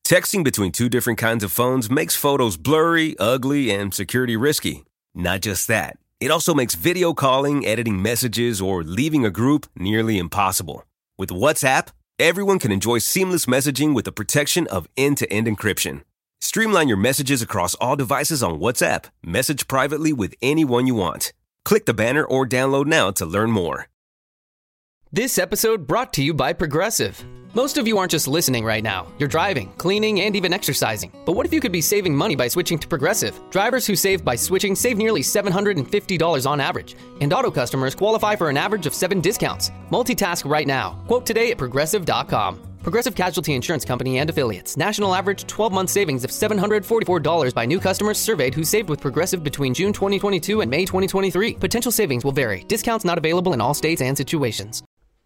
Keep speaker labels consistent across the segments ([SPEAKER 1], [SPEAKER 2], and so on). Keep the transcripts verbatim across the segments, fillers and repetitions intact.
[SPEAKER 1] Texting between two different kinds of phones makes photos blurry, ugly, and security risky. Not just that, it also makes video calling, editing messages, or leaving a group nearly impossible. With WhatsApp, everyone can enjoy seamless messaging with the protection of end-to-end encryption. Streamline your messages across all devices on WhatsApp. Message privately with anyone you want. Click the banner or download now to learn more.
[SPEAKER 2] This episode brought to you by Progressive. Most of you aren't just listening right now. You're driving, cleaning, and even exercising. But what if you could be saving money by switching to Progressive? Drivers who save by switching save nearly seven hundred fifty dollars on average. And auto customers qualify for an average of seven discounts. Multitask right now. Quote today at Progressive dot com. Progressive Casualty Insurance Company and Affiliates. National average twelve-month savings of seven hundred forty-four dollars by new customers surveyed who saved with Progressive between June twenty twenty-two and May twenty twenty-three. Potential savings will vary. Discounts not available in all states and situations.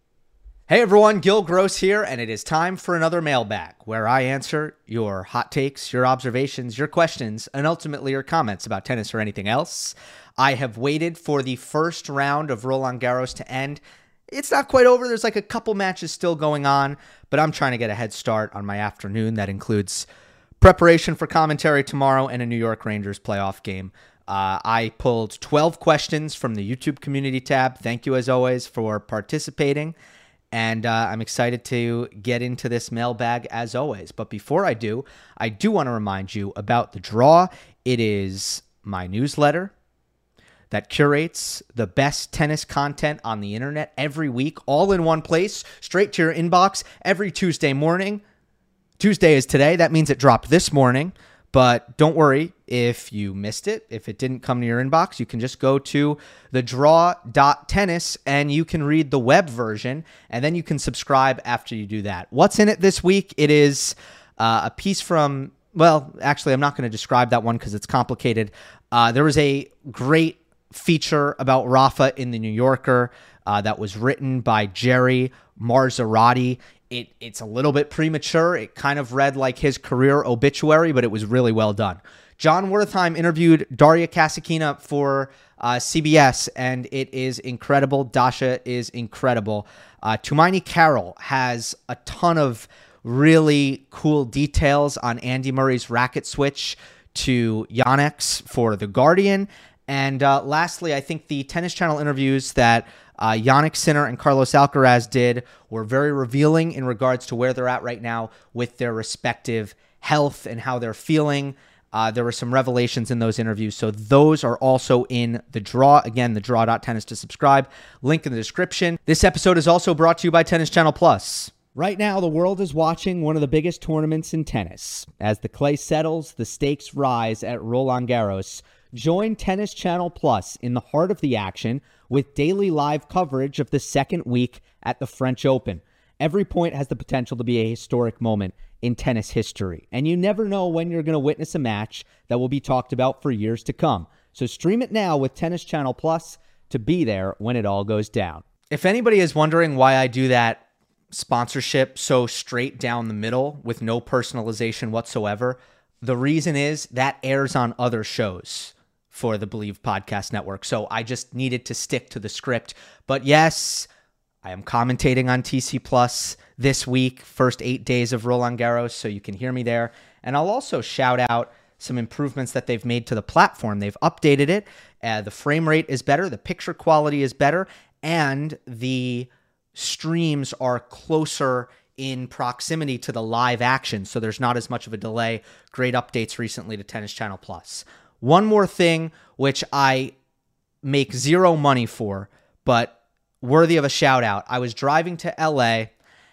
[SPEAKER 3] Hey everyone, Gil Gross here, and it is time for another mailbag where I answer your hot takes, your observations, your questions, and ultimately your comments about tennis or anything else. I have waited for the first round of Roland Garros to end. It's not quite over. There's like a couple matches still going on, but I'm trying to get a head start on my afternoon. That includes preparation for commentary tomorrow and a New York Rangers playoff game. Uh, I pulled twelve questions from the YouTube community tab. Thank you as always for participating. And uh, I'm excited to get into this mailbag as always. But before I do, I do want to remind you about The Draw. It is my newsletter that curates the best tennis content on the internet every week, all in one place, straight to your inbox every Tuesday morning. Tuesday is today. That means it dropped this morning. But don't worry if you missed it. If it didn't come to your inbox, you can just go to the draw dot tennis and you can read the web version, and then you can subscribe after you do that. What's in it this week? It is uh, a piece from, well, actually, I'm not going to describe that one because it's complicated. Uh, there was a great feature about Rafa in the New Yorker uh, that was written by Jerry Marzorati. It, it's a little bit premature. It kind of read like his career obituary, but it was really well done. John Wertheim interviewed Daria Kasatkina for uh, C B S, and it is incredible. Dasha is incredible. Uh, Tumaini Carroll has a ton of really cool details on Andy Murray's racket switch to Yonex for The Guardian. And uh, lastly, I think the Tennis Channel interviews that Uh, Jannik Sinner and Carlos Alcaraz did were very revealing in regards to where they're at right now with their respective health and how they're feeling. Uh, there were some revelations in those interviews, so those are also in The Draw. Again, the draw dot tennis to subscribe. Link in the description. This episode is also brought to you by Tennis Channel Plus. Right now, the world is watching one of the biggest tournaments in tennis. As the clay settles, the stakes rise at Roland Garros. Join Tennis Channel Plus in the heart of the action with daily live coverage of the second week at the French Open. Every point has the potential to be a historic moment in tennis history, and you never know when you're going to witness a match that will be talked about for years to come. So stream it now with Tennis Channel Plus to be there when it all goes down. If anybody is wondering why I do that sponsorship so straight down the middle with no personalization whatsoever, the reason is that airs on other shows for the Believe Podcast Network. So I just needed to stick to the script. But yes, I am commentating on T C Plus this week, first eight days of Roland Garros, so you can hear me there. And I'll also shout out some improvements that they've made to the platform. They've updated it. Uh, the frame rate is better. The picture quality is better. And the streams are closer in proximity to the live action, so there's not as much of a delay. Great updates recently to Tennis Channel Plus. One more thing, which I make zero money for, but worthy of a shout out. I was driving to L A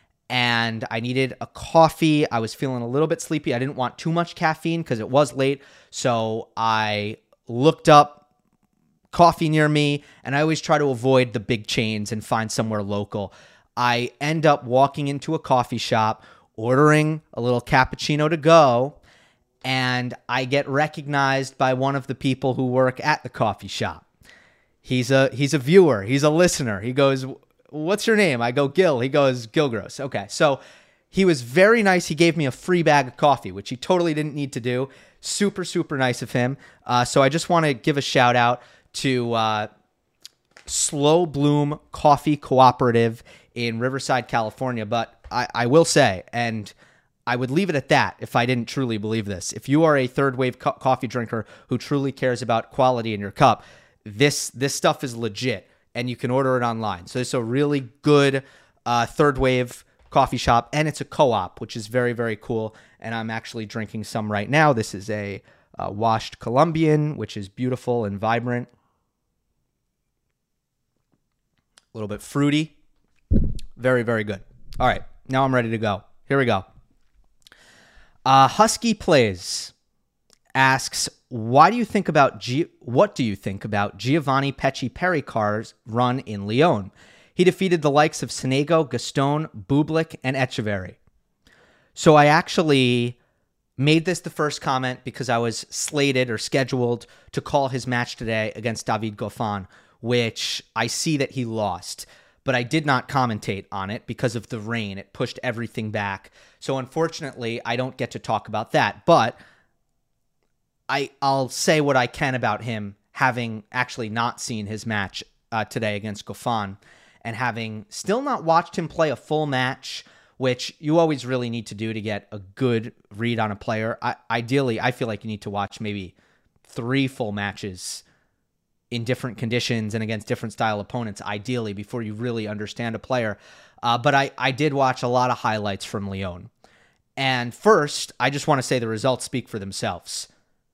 [SPEAKER 3] and I needed a coffee. I was feeling a little bit sleepy. I didn't want too much caffeine because it was late. So I looked up coffee near me, and I always try to avoid the big chains and find somewhere local. I end up walking into a coffee shop, ordering a little cappuccino to go, and I get recognized by one of the people who work at the coffee shop. He's a he's a viewer. He's a listener. He goes, "What's your name?" I go, "Gil." He goes, "Gil Gross." Okay, so he was very nice. He gave me a free bag of coffee, which he totally didn't need to do. Super, super nice of him. Uh, so I just want to give a shout out to uh, Slow Bloom Coffee Cooperative in Riverside, California. But I, I will say, and I would leave it at that if I didn't truly believe this. If you are a third wave co- coffee drinker who truly cares about quality in your cup, this this stuff is legit, and you can order it online. So it's a really good uh, third wave coffee shop, and it's a co-op, which is very, very cool. And I'm actually drinking some right now. This is a uh, washed Colombian, which is beautiful and vibrant. A little bit fruity. Very, very good. All right, now I'm ready to go. Here we go. Uh, Husky Plays asks, why do you think about G- what do you think about Giovanni Pecci Pericar's run in Lyon? He defeated the likes of Sonego, Gaston, Bublik, and Echeverry. So I actually made this the first comment because I was slated or scheduled to call his match today against David Goffin, which I see that he lost. But I did not commentate on it because of the rain. It pushed everything back. So unfortunately, I don't get to talk about that. But I, I'll say what I can about him, having actually not seen his match uh, today against Goffin, and having still not watched him play a full match, which you always really need to do to get a good read on a player. I, ideally, I feel like you need to watch maybe three full matches in different conditions and against different style opponents, ideally, before you really understand a player. Uh, but I, I did watch a lot of highlights from Lyon. And first, I just want to say the results speak for themselves.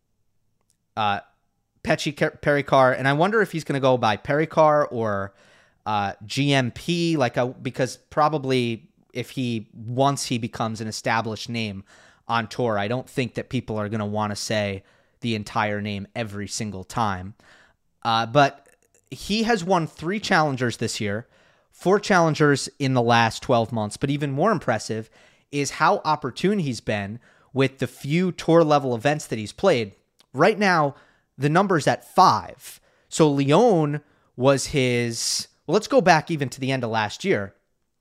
[SPEAKER 3] Uh, Pecci Pericar, and I wonder if he's going to go by Pericar or uh, G M P, like a, because probably if he, once he becomes an established name on tour, I don't think that people are going to want to say the entire name every single time. Uh, but he has won three challengers this year, four challengers in the last twelve months. But even more impressive is how opportune he's been with the few tour-level events that he's played. Right now, the number's at five. So Lyon was his... Well, let's go back even to the end of last year.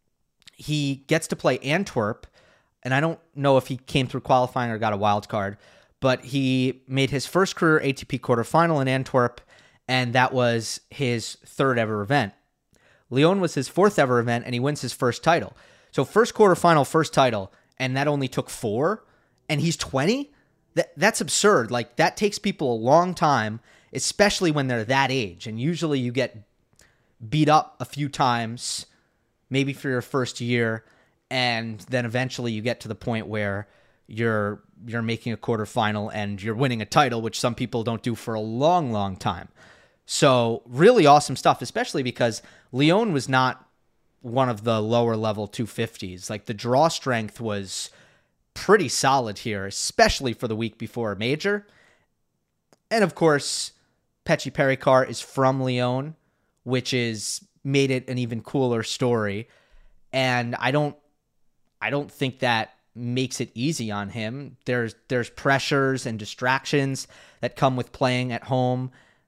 [SPEAKER 3] He gets to play Antwerp, and I don't know if he came through qualifying or got a wild card, but he made his first career A T P quarterfinal in Antwerp, and that was his third ever event. Lyon was his fourth ever event, and he wins his first title. So first quarterfinal, first title, and that only took four, and he's twenty? That That's absurd. Like, that takes people a long time, especially when they're that age. And usually you get beat up a few times, maybe for your first year, and then eventually you get to the point where you're you're making a quarterfinal and you're winning a title, which some people don't do for a long, long time. So really awesome stuff, especially because Lyon was not one of the lower level two fifties. Like, the draw strength was pretty solid here, especially for the week before a major. And of course, Pecci Pericar is from Lyon, which is made it an even cooler story. And I don't I don't think that makes it easy on him. There's there's pressures and distractions that come with playing at home.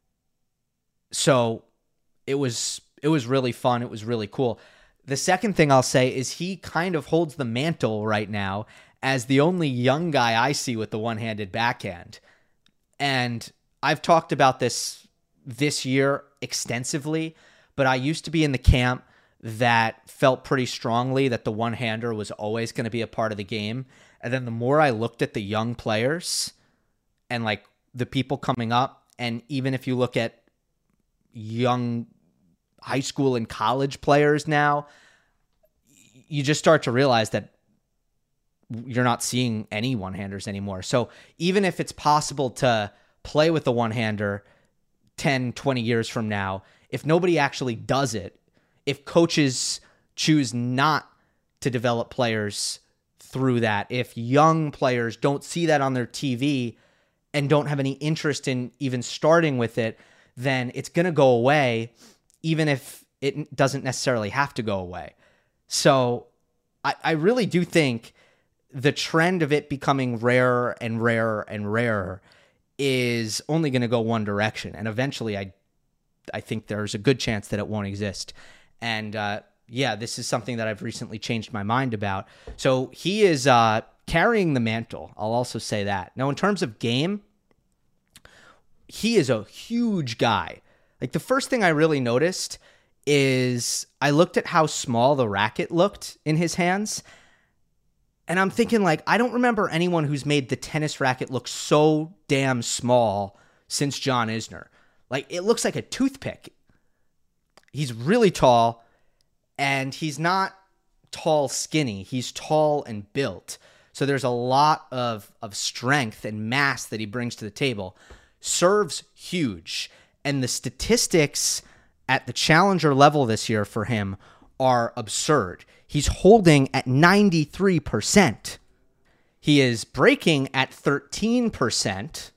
[SPEAKER 3] So it was it was really fun. It was really cool. The second thing I'll say is he kind of holds the mantle right now as the only young guy I see with the one-handed backhand. And I've talked about this this year extensively, but I used to be in the camp that felt pretty strongly that the one-hander was always going to be a part of the game. And then the more I looked at the young players and like the people coming up, and even if you look at young high school and college players now, you just start to realize that you're not seeing any one-handers anymore. So even if it's possible to play with the one-hander ten, twenty years from now, if nobody actually does it, if coaches choose not to develop players through that, if young players don't see that on their T V and don't have any interest in even starting with it, then it's going to go away, even if it doesn't necessarily have to go away. So I, I really do think the trend of it becoming rarer and rarer and rarer is only going to go one direction. And eventually I I think there's a good chance that it won't exist. And uh, yeah, this is something that I've recently changed my mind about. So he is uh, carrying the mantle. I'll also say that. Now, in terms of game, he is a huge guy. Like, the first thing I really noticed is I looked at how small the racket looked in his hands. And I'm thinking, like, I don't remember anyone who's made the tennis racket look so damn small since John Isner. Like, it looks like a toothpick. He's really tall, and he's not tall skinny. He's tall and built. So there's a lot of, of strength and mass that he brings to the table. Serves huge. And the statistics at the challenger level this year for him are absurd. He's holding at ninety-three percent. He is breaking at thirteen percent.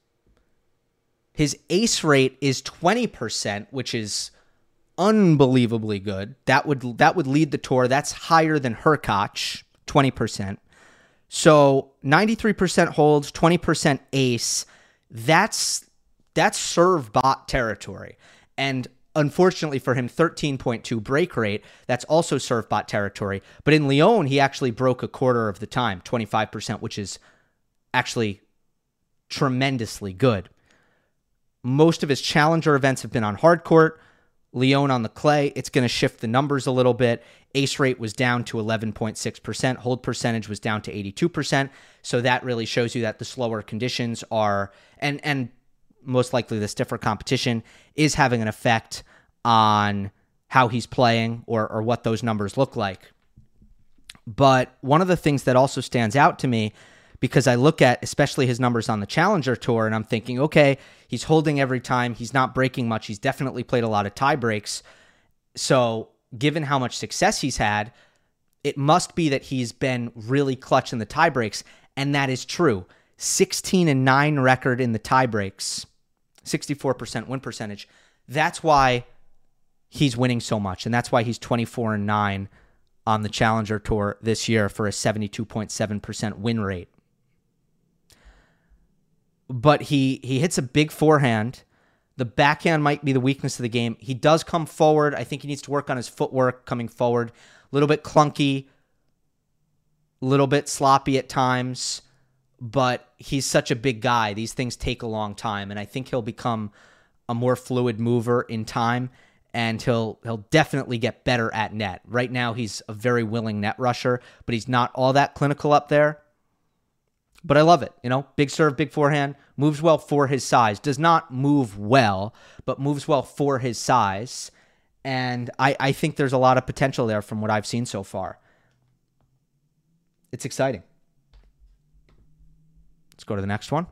[SPEAKER 3] His ace rate is twenty percent, which is unbelievably good. That would that would lead the tour. That's higher than Hurkacz, twenty percent. So ninety-three percent holds, twenty percent ace. That's that's serve bot territory. And unfortunately for him, thirteen point two break rate. That's also serve bot territory. But in Lyon, he actually broke a quarter of the time, twenty-five percent, which is actually tremendously good. Most of his challenger events have been on hard court. Lyon on the clay, it's going to shift the numbers a little bit. Ace rate was down to eleven point six percent. Hold percentage was down to eighty-two percent. So that really shows you that the slower conditions are, and and most likely the stiffer competition is having an effect on how he's playing or or what those numbers look like. But one of the things that also stands out to me, because I look at especially his numbers on the Challenger Tour, and I'm thinking, okay, he's holding every time. He's not breaking much. He's definitely played a lot of tie breaks. So given how much success he's had, it must be that he's been really clutch in the tie breaks, and that is true. sixteen and nine record in the tie breaks, sixty-four percent win percentage. That's why he's winning so much, and that's why he's twenty-four and nine on the Challenger Tour this year for a seventy-two point seven percent win rate. But he he hits a big forehand. The backhand might be the weakness of the game. He does come forward. I think he needs to work on his footwork coming forward. A little bit clunky, a little bit sloppy at times, but he's such a big guy. These things take a long time, and I think he'll become a more fluid mover in time, and he'll he'll definitely get better at net. Right now, he's a very willing net rusher, but he's not all that clinical up there. But I love it. You know, big serve, big forehand, moves well for his size. Does not move well, but moves well for his size. And I, I think there's a lot of potential there from what I've seen so far. It's exciting. Let's go to the next one.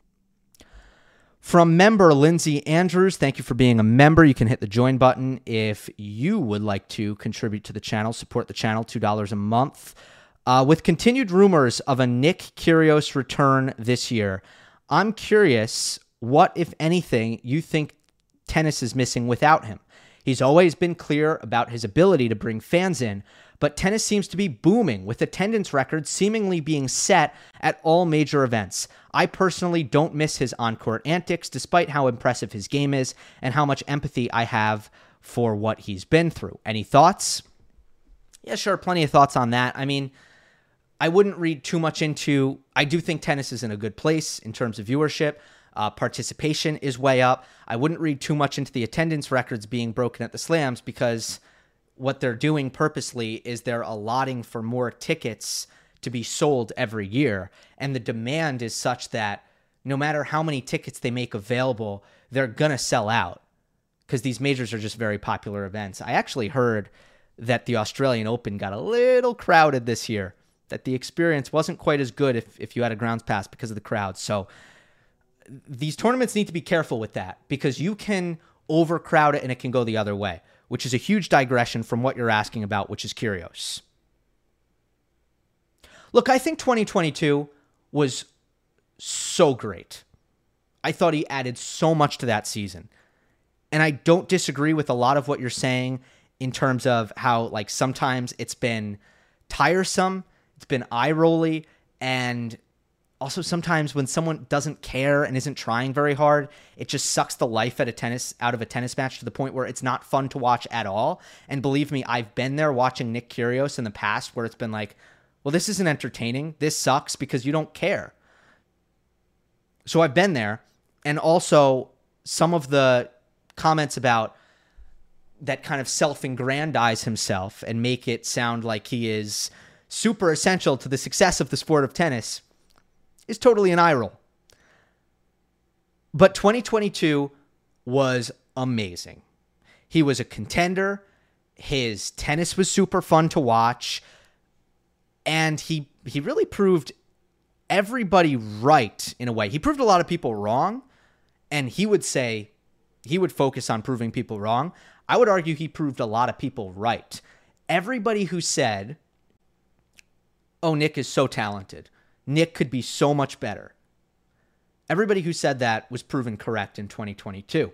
[SPEAKER 3] From member Lindsay Andrews, thank you for being a member. You can hit the join button if you would like to contribute to the channel, support the channel, two dollars a month. Uh, with continued rumors of a Nick Kyrgios return this year, I'm curious what, if anything, you think tennis is missing without him. He's always been clear about his ability to bring fans in, but tennis seems to be booming, with attendance records seemingly being set at all major events. I personally don't miss his on-court antics, despite how impressive his game is and how much empathy I have for what he's been through. Any thoughts? Yeah, sure, plenty of thoughts on that. I mean, I wouldn't read too much into, I do think tennis is in a good place in terms of viewership. Uh, participation is way up. I wouldn't read too much into the attendance records being broken at the slams, because what they're doing purposely is they're allotting for more tickets to be sold every year. And the demand is such that no matter how many tickets they make available, they're going to sell out, because these majors are just very popular events. I actually heard that the Australian Open got a little crowded this year, that the experience wasn't quite as good if, if you had a grounds pass because of the crowd. So these tournaments need to be careful with that, because you can overcrowd it and it can go the other way, which is a huge digression from what you're asking about, which is Kyrgios. Look, I think twenty twenty-two was so great. I thought he added so much to that season. And I don't disagree with a lot of what you're saying in terms of how, like, sometimes it's been tiresome, it's been eye-rolly, and also sometimes when someone doesn't care and isn't trying very hard, it just sucks the life out of tennis out of a tennis match to the point where it's not fun to watch at all. And believe me, I've been there watching Nick Kyrgios in the past where it's been like, well, this isn't entertaining. This sucks because you don't care. So I've been there. And also some of the comments about that kind of self-aggrandize himself and make it sound like he is super essential to the success of the sport of tennis, is totally an eye roll. But twenty twenty-two was amazing. He was a contender. His tennis was super fun to watch. And he he really proved everybody right in a way. He proved a lot of people wrong. And he would say, he would focus on proving people wrong. I would argue he proved a lot of people right. Everybody who said, oh, Nick is so talented, Nick could be so much better, everybody who said that was proven correct in twenty twenty-two.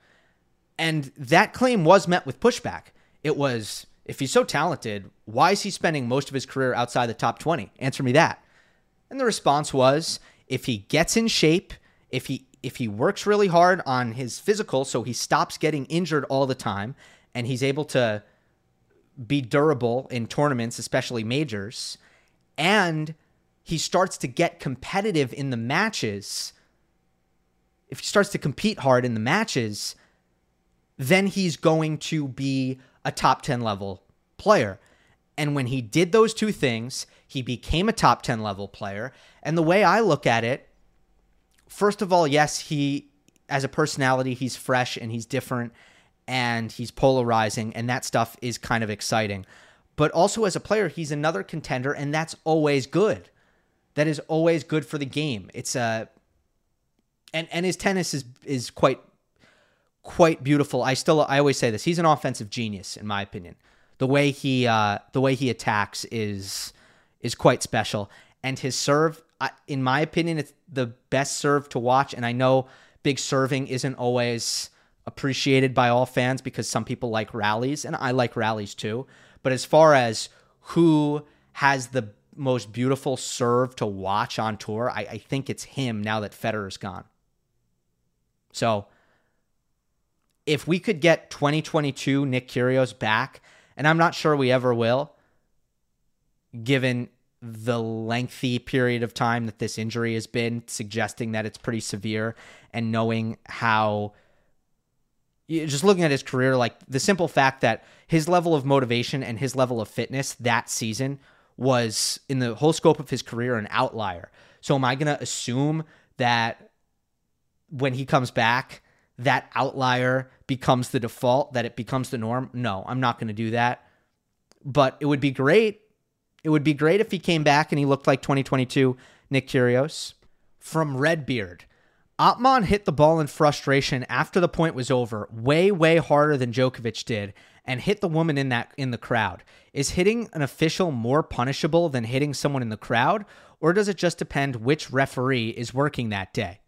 [SPEAKER 3] And that claim was met with pushback. It was, if he's so talented, why is he spending most of his career outside the top twenty? Answer me that. And the response was, if he gets in shape, if he if he works really hard on his physical so he stops getting injured all the time, and he's able to be durable in tournaments, especially majors, and he starts to get competitive in the matches, if he starts to compete hard in the matches, then he's going to be a top ten level player. And when he did those two things, he became a top ten level player. And the way I look at it, first of all, yes, he, as a personality, he's fresh and he's different and he's polarizing, and that stuff is kind of exciting. But also as a player, he's another contender, and that's always good. That is always good for the game. It's a, and and his tennis is is quite quite beautiful. I still I always say this. He's an offensive genius, in my opinion. The way he uh, the way he attacks is is quite special, and his serve, I, in my opinion, it's the best serve to watch. And I know big serving isn't always appreciated by all fans because some people like rallies, and I like rallies too. But as far as who has the most beautiful serve to watch on tour, I, I think it's him now that Federer's gone. So if we could get twenty twenty-two Nick Kyrgios back, and I'm not sure we ever will, given the lengthy period of time that this injury has been, suggesting that it's pretty severe, and knowing how, just looking at his career, like the simple fact that his level of motivation and his level of fitness that season was, in the whole scope of his career, an outlier. So am I going to assume that when he comes back, that outlier becomes the default, that it becomes the norm? No, I'm not going to do that. But it would be great. It would be great if he came back and he looked like twenty twenty-two Nick Kyrgios. From Redbeard, Ottman hit the ball in frustration after the point was over way, way harder than Djokovic did, and hit the woman in that in the crowd. Is hitting an official more punishable than hitting someone in the crowd, or does it just depend which referee is working that day?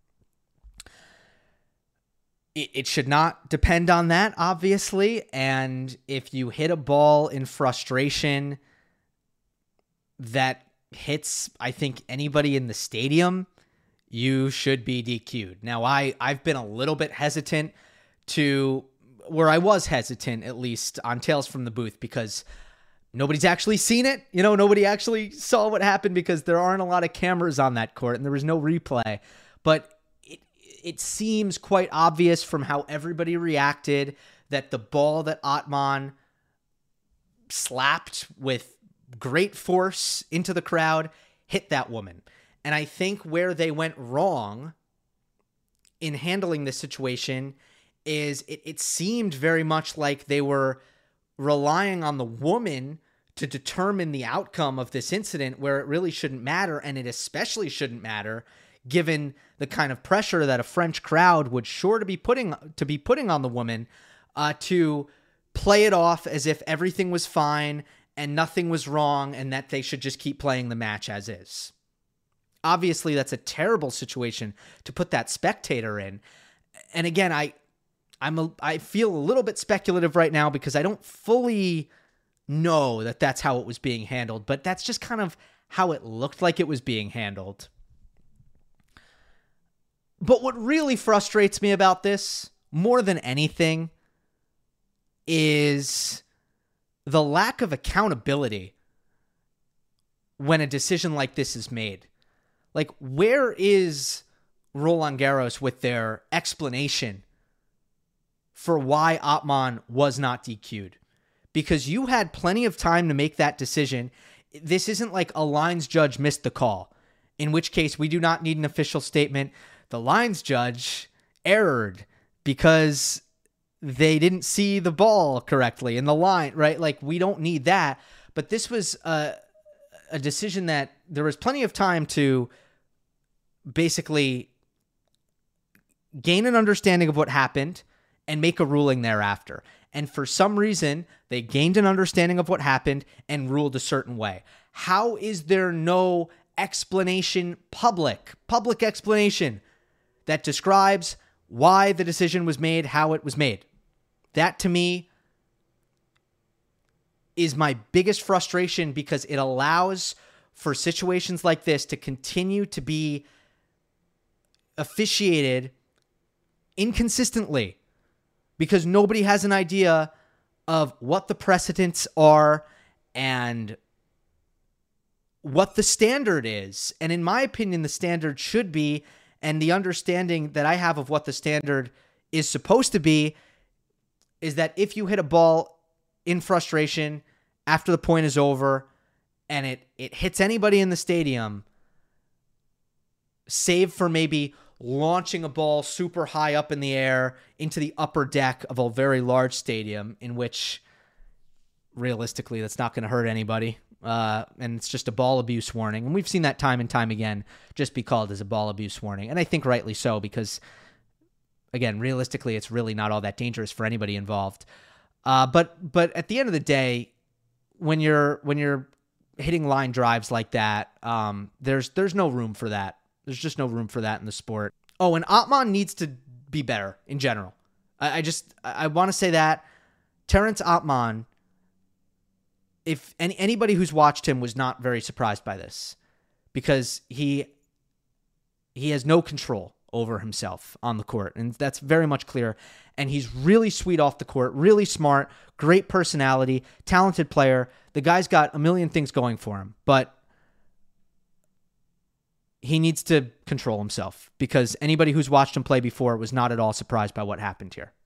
[SPEAKER 3] It, it should not depend on that, obviously, and if you hit a ball in frustration that hits, I think, anybody in the stadium, you should be D Q'd. Now, I, I've been a little bit hesitant to, where I was hesitant, at least, on Tales from the Booth, because nobody's actually seen it. You know, nobody actually saw what happened because there aren't a lot of cameras on that court and there was no replay. But it, it seems quite obvious from how everybody reacted that the ball that Ottman slapped with great force into the crowd hit that woman. And I think where they went wrong in handling this situation is it, it seemed very much like they were relying on the woman to determine the outcome of this incident, where it really shouldn't matter, and it especially shouldn't matter given the kind of pressure that a French crowd would sure to be putting to be putting on the woman uh, to play it off as if everything was fine and nothing was wrong, and that they should just keep playing the match as is. Obviously, that's a terrible situation to put that spectator in. And again, I I'm a, I feel a little bit speculative right now because I don't fully know that that's how it was being handled, but that's just kind of how it looked like it was being handled. But what really frustrates me about this, more than anything, is the lack of accountability when a decision like this is made. Like, where is Roland Garros with their explanation for why Ottman was not D Q'd? Because you had plenty of time to make that decision. this isn't like a lines judge missed the call, in which case we do not need an official statement. The lines judge erred because they didn't see the ball correctly in the line, right? Like, we don't need that. But this was a, a decision that there was plenty of time to basically gain an understanding of what happened and make a ruling thereafter. And for some reason, they gained an understanding of what happened and ruled a certain way. How is there no explanation, public, public explanation that describes why the decision was made, how it was made? That, to me, is my biggest frustration, because it allows for situations like this to continue to be officiated inconsistently, because nobody has an idea of what the precedents are and what the standard is. And in my opinion, the standard should be, and the understanding that I have of what the standard is supposed to be, is that if you hit a ball in frustration after the point is over and it, it hits anybody in the stadium, save for maybe launching a ball super high up in the air into the upper deck of a very large stadium, in which realistically that's not going to hurt anybody. Uh, and it's just a ball abuse warning. And we've seen that time and time again just be called as a ball abuse warning. And I think rightly so, because, again, realistically, it's really not all that dangerous for anybody involved. Uh, but but at the end of the day, when you're when you're hitting line drives like that, um, there's there's no room for that. There's just no room for that in the sport. Oh, and Ottman needs to be better in general. I, I just, I want to say that. Terrence Ottman, if any, anybody who's watched him was not very surprised by this, because he he has no control over himself on the court, and that's very much clear. And he's really sweet off the court, really smart, great personality, talented player. The guy's got a million things going for him, but he needs to control himself, because anybody who's watched him play before was not at all surprised by what happened here.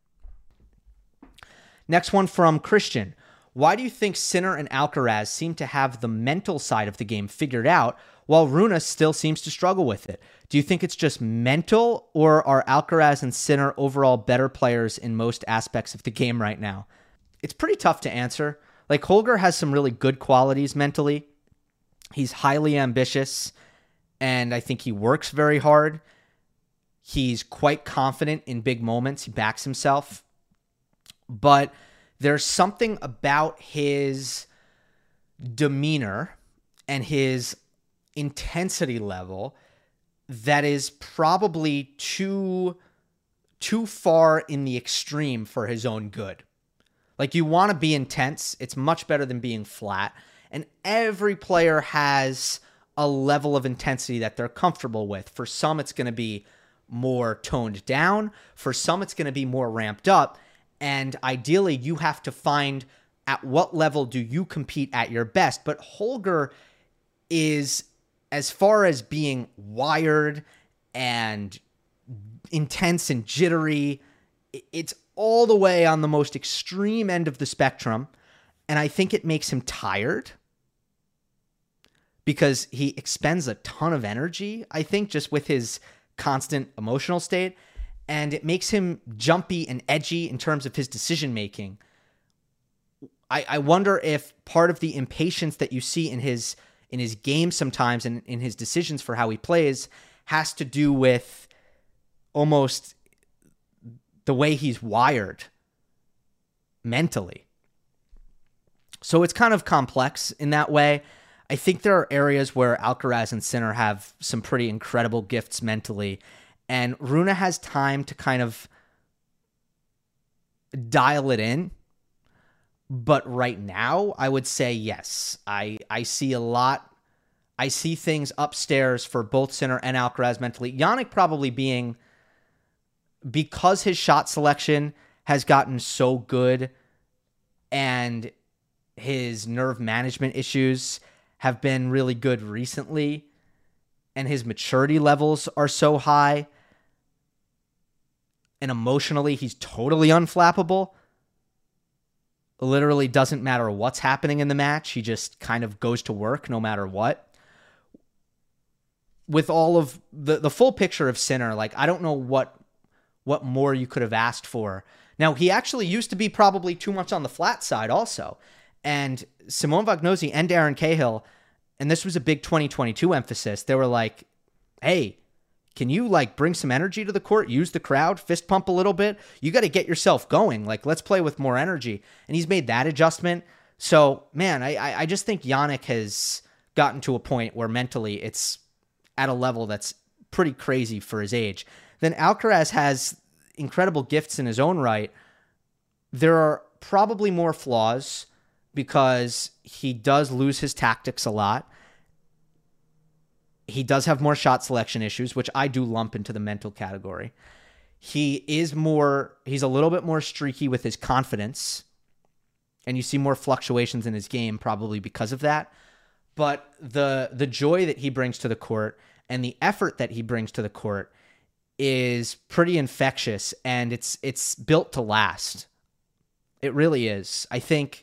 [SPEAKER 3] Next one from Christian. Why do you think Sinner and Alcaraz seem to have the mental side of the game figured out, while Rune still seems to struggle with it? Do you think it's just mental, or are Alcaraz and Sinner overall better players in most aspects of the game right now? It's pretty tough to answer. Like, Holger has some really good qualities mentally. He's highly ambitious, and I think he works very hard. He's quite confident in big moments. He backs himself. But there's something about his demeanor and his intensity level that is probably too, too far in the extreme for his own good. Like, you want to be intense. It's much better than being flat. And every player has a level of intensity that they're comfortable with. For some, it's going to be more toned down. For some, it's going to be more ramped up. And ideally, you have to find at what level do you compete at your best. But Holger is, as far as being wired and intense and jittery, it's all the way on the most extreme end of the spectrum. And I think it makes him tired, because he expends a ton of energy, I think, just with his constant emotional state. And it makes him jumpy and edgy in terms of his decision-making. I, I wonder if part of the impatience that you see in his in his game sometimes, and in his decisions for how he plays, has to do with almost the way he's wired mentally. So it's kind of complex in that way. I think there are areas where Alcaraz and Sinner have some pretty incredible gifts mentally, and Rune has time to kind of dial it in. But right now, I would say yes. I, I see a lot. I see things upstairs for both Sinner and Alcaraz mentally. Jannik probably being, because his shot selection has gotten so good and his nerve management issues have been really good recently, and his maturity levels are so high, and emotionally he's totally unflappable. literally doesn't matter what's happening in the match. He just kind of goes to work no matter what. With all of the, the full picture of Sinner, like, I don't know what what more you could have asked for. Now, he actually used to be probably too much on the flat side also. And Simone Vagnozzi and Darren Cahill, and this was a big twenty twenty-two emphasis, they were like, hey, can you like bring some energy to the court, use the crowd, fist pump a little bit? You got to get yourself going. Like, let's play with more energy. And he's made that adjustment. So, man, I I just think Jannik has gotten to a point where mentally it's at a level that's pretty crazy for his age. Then Alcaraz has incredible gifts in his own right. There are probably more flaws because he does lose his tactics a lot. He does have more shot selection issues, which I do lump into the mental category. He is more, he's a little bit more streaky with his confidence, and you see more fluctuations in his game probably because of that. But the the joy that he brings to the court and the effort that he brings to the court is pretty infectious, and it's it's built to last. It really is. I think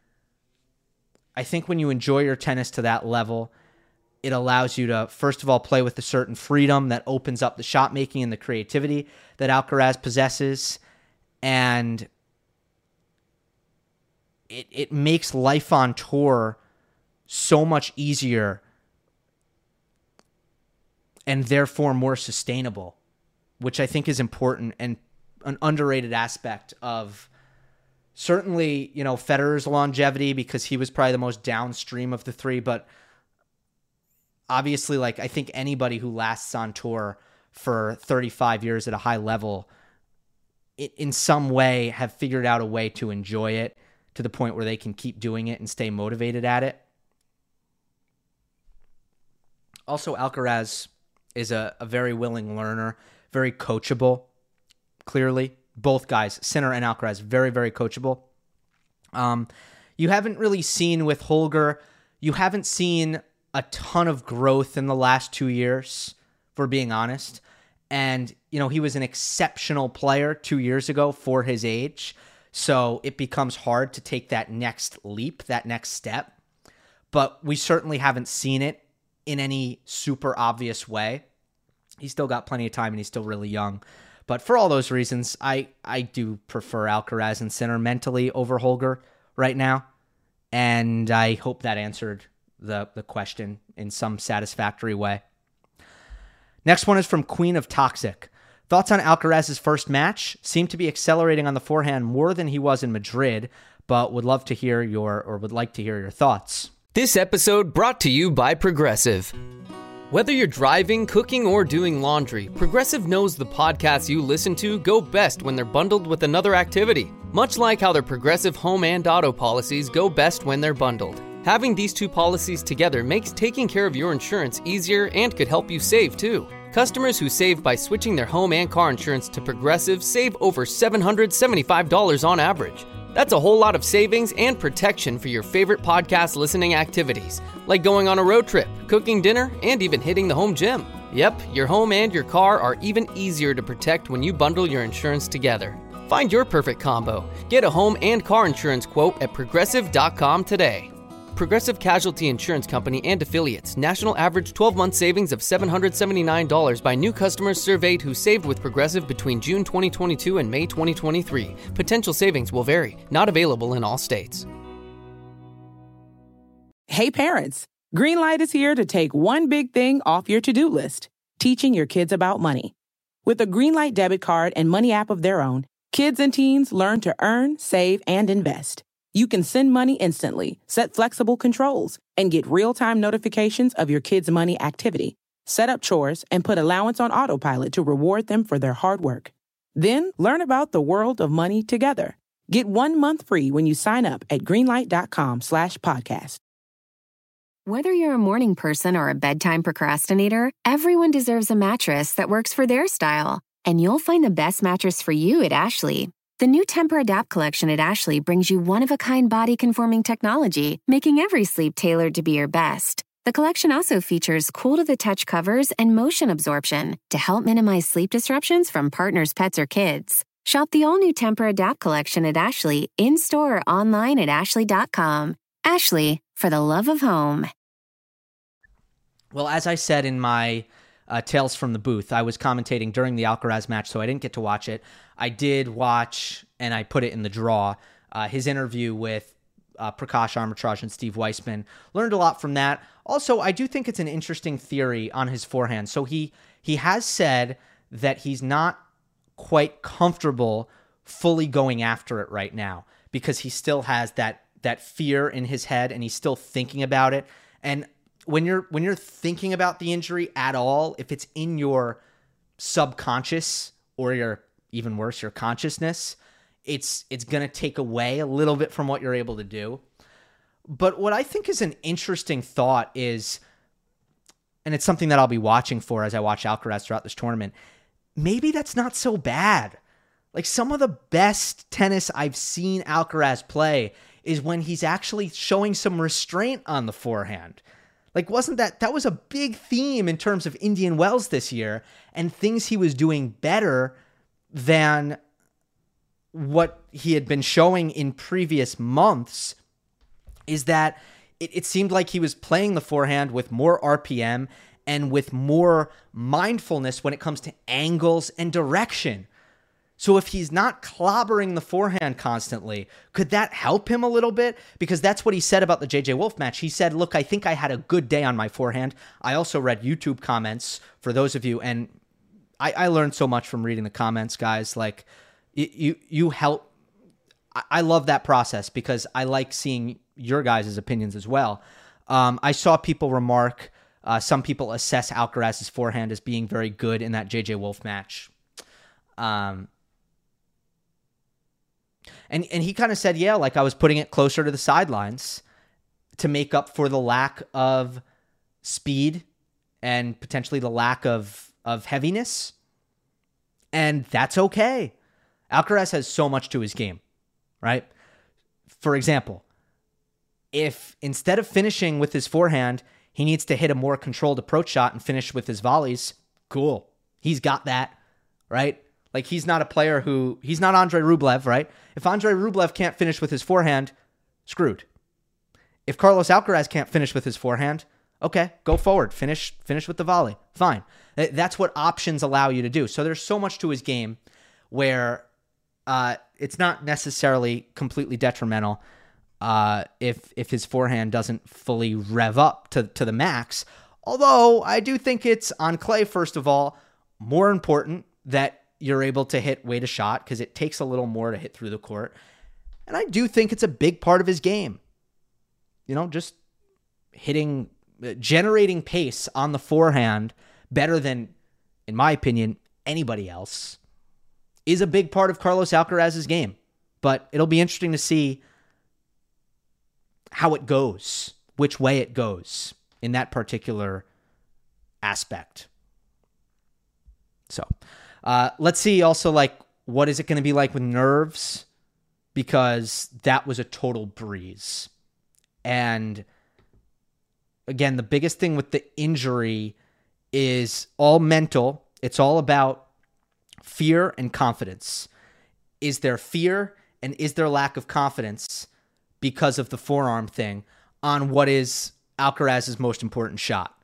[SPEAKER 3] I think when you enjoy your tennis to that level, it allows you to, first of all, play with a certain freedom that opens up the shot making and the creativity that Alcaraz possesses, and it it makes life on tour so much easier and therefore more sustainable, which I think is important and an underrated aspect of certainly, you know, Federer's longevity, because he was probably the most downstream of the three, but obviously, like, I think anybody who lasts on tour for thirty-five years at a high level, it, in some way have figured out a way to enjoy it to the point where they can keep doing it and stay motivated at it. Also, Alcaraz is a, a very willing learner, very coachable, clearly. Both guys, Sinner and Alcaraz, very, very coachable. Um, you haven't really seen with Holger, you haven't seen a ton of growth in the last two years, if we're being honest. And, you know, he was an exceptional player two years ago for his age. So it becomes hard to take that next leap, that next step. But we certainly haven't seen it in any super obvious way. He's still got plenty of time and he's still really young. But for all those reasons, I, I do prefer Alcaraz and Sinner mentally over Holger right now. And I hope that answered the, the question in some satisfactory way. Next one is from Queen of Toxic. Thoughts on Alcaraz's first match? Seemed to be accelerating on the forehand more than he was in Madrid, but would love to hear your, or would like to hear your thoughts.
[SPEAKER 2] This episode brought to you by Progressive. Whether you're driving, cooking, or doing laundry, Progressive knows the podcasts you listen to go best when they're bundled with another activity. Much like how their Progressive home and auto policies go best when they're bundled. Having these two policies together makes taking care of your insurance easier and could help you save too. Customers who save by switching their home and car insurance to Progressive save over seven hundred seventy-five dollars on average. That's a whole lot of savings and protection for your favorite podcast listening activities, like going on a road trip, cooking dinner, and even hitting the home gym. Yep, your home and your car are even easier to protect when you bundle your insurance together. Find your perfect combo. Get a home and car insurance quote at progressive dot com today. Progressive Casualty Insurance Company and Affiliates. National average twelve-month savings of seven hundred seventy-nine dollars by new customers surveyed who saved with Progressive between June twenty twenty-two and May twenty twenty-three. Potential savings will vary. Not available in all states.
[SPEAKER 4] Hey parents, Greenlight is here to take one big thing off your to-do list, teaching your kids about money. With a Greenlight debit card and money app of their own, kids and teens learn to earn, save, and invest. You can send money instantly, set flexible controls, and get real-time notifications of your kids' money activity. Set up chores and put allowance on autopilot to reward them for their hard work. Then learn about the world of money together. Get one month free when you sign up at greenlight.com slash podcast.
[SPEAKER 5] Whether you're a morning person or a bedtime procrastinator, everyone deserves a mattress that works for their style. And you'll find the best mattress for you at Ashley. The new Temper-Adapt collection at Ashley brings you one-of-a-kind body-conforming technology, making every sleep tailored to be your best. The collection also features cool-to-the-touch covers and motion absorption to help minimize sleep disruptions from partners, pets, or kids. Shop the all-new Temper-Adapt collection at Ashley, in-store or online at ashley dot com. Ashley, for the love of home.
[SPEAKER 3] Well, as I said in my uh, Tales from the Booth, I was commentating during the Alcaraz match, so I didn't get to watch it. I did watch, and I put it in the draw, uh, his interview with uh, Prakash Armitage and Steve Weissman. Learned a lot from that. Also, I do think it's an interesting theory on his forehand. So he he has said that he's not quite comfortable fully going after it right now because he still has that that fear in his head and he's still thinking about it. And when you're when you're thinking about the injury at all, if it's in your subconscious or your, even worse, your consciousness, it's it's going to take away a little bit from what you're able to do. But what I think is an interesting thought is, and it's something that I'll be watching for as I watch Alcaraz throughout this tournament, maybe that's not so bad. Like, some of the best tennis I've seen Alcaraz play is when he's actually showing some restraint on the forehand. Like, wasn't that, that was a big theme in terms of Indian Wells this year, and things he was doing better than what he had been showing in previous months is that it, it seemed like he was playing the forehand with more R P M and with more mindfulness when it comes to angles and direction. So if he's not clobbering the forehand constantly, could that help him a little bit? Because that's what he said about the J J Wolf match. He said, look, I think I had a good day on my forehand. I also read YouTube comments for those of you, and I, I learned so much from reading the comments, guys. Like, you, you, you help. I, I love that process because I like seeing your guys' opinions as well. Um, I saw people remark, Uh, some people assess Alcaraz's forehand as being very good in that J J Wolf match. Um, and, and he kind of said, yeah, like I was putting it closer to the sidelines to make up for the lack of speed and potentially the lack of, of heaviness. And that's okay. Alcaraz has so much to his game, right? For example, if instead of finishing with his forehand, he needs to hit a more controlled approach shot and finish with his volleys, cool. He's got that, right? Like, he's not a player who, he's not Andre Rublev, right? If Andre Rublev can't finish with his forehand, screwed. If Carlos Alcaraz can't finish with his forehand, okay, go forward, finish finish with the volley, fine. That's what options allow you to do. So there's so much to his game where uh, it's not necessarily completely detrimental Uh, if if his forehand doesn't fully rev up to, to the max. Although I do think it's on clay, first of all, more important that you're able to hit weight a shot because it takes a little more to hit through the court. And I do think it's a big part of his game. You know, just hitting, generating pace on the forehand better than, in my opinion, anybody else is a big part of Carlos Alcaraz's game. But it'll be interesting to see how it goes, which way it goes in that particular aspect. So uh, let's see also, like, what is it going to be like with nerves? Because that was a total breeze. And again, the biggest thing with the injury is all mental. It's all about fear and confidence. Is there fear and is there lack of confidence because of the forearm thing on what is Alcaraz's most important shot?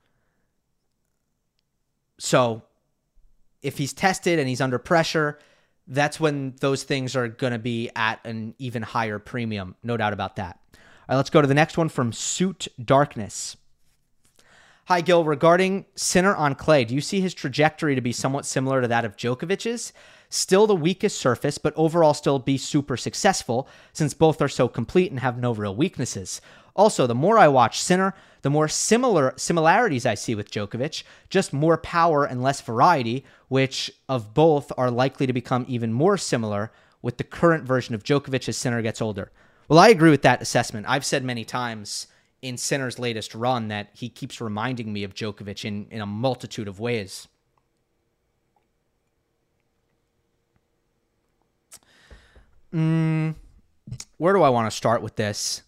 [SPEAKER 3] So if he's tested and he's under pressure, that's when those things are going to be at an even higher premium. No doubt about that. All right, let's go to the next one from Suit Darkness. Hi, Gil. Regarding Sinner on clay, do you see his trajectory to be somewhat similar to that of Djokovic's? Still the weakest surface, but overall still be super successful since both are so complete and have no real weaknesses. Also, the more I watch Sinner, the more similar similarities I see with Djokovic, just more power and less variety, which of both are likely to become even more similar with the current version of Djokovic as Sinner gets older. Well, I agree with that assessment. I've said many times in Sinner's latest run that he keeps reminding me of Djokovic in, in a multitude of ways. Mm, where do I want to start with this?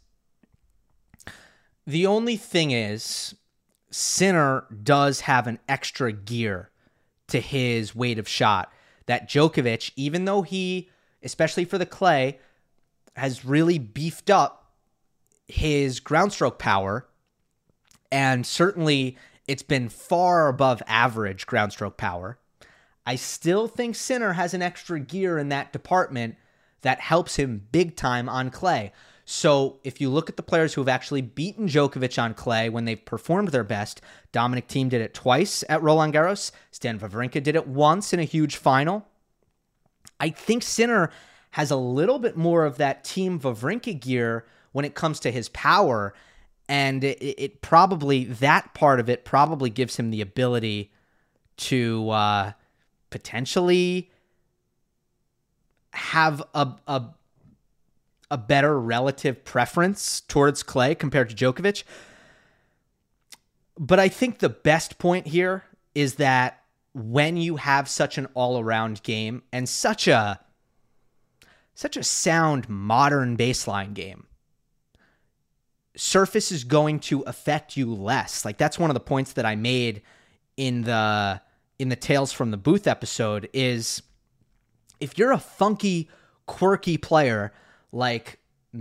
[SPEAKER 3] The only thing is, Sinner does have an extra gear to his weight of shot that Djokovic, even though he, especially for the clay, has really beefed up his ground stroke power, and certainly it's been far above average ground stroke power, I still think Sinner has an extra gear in that department that helps him big time on clay. So if you look at the players who have actually beaten Djokovic on clay when they've performed their best, Dominic Thiem did it twice at Roland Garros. Stan Wawrinka did it once in a huge final. I think Sinner has a little bit more of that Team Wawrinka gear when it comes to his power, and it, it probably, that part of it probably gives him the ability to uh, potentially have a, a a better relative preference towards clay compared to Djokovic. But I think the best point here is that when you have such an all-around game and such a such a sound modern baseline game, surface is going to affect you less. Like, that's one of the points that I made in the in the Tales from the Booth episode, is if you're a funky, quirky player, like,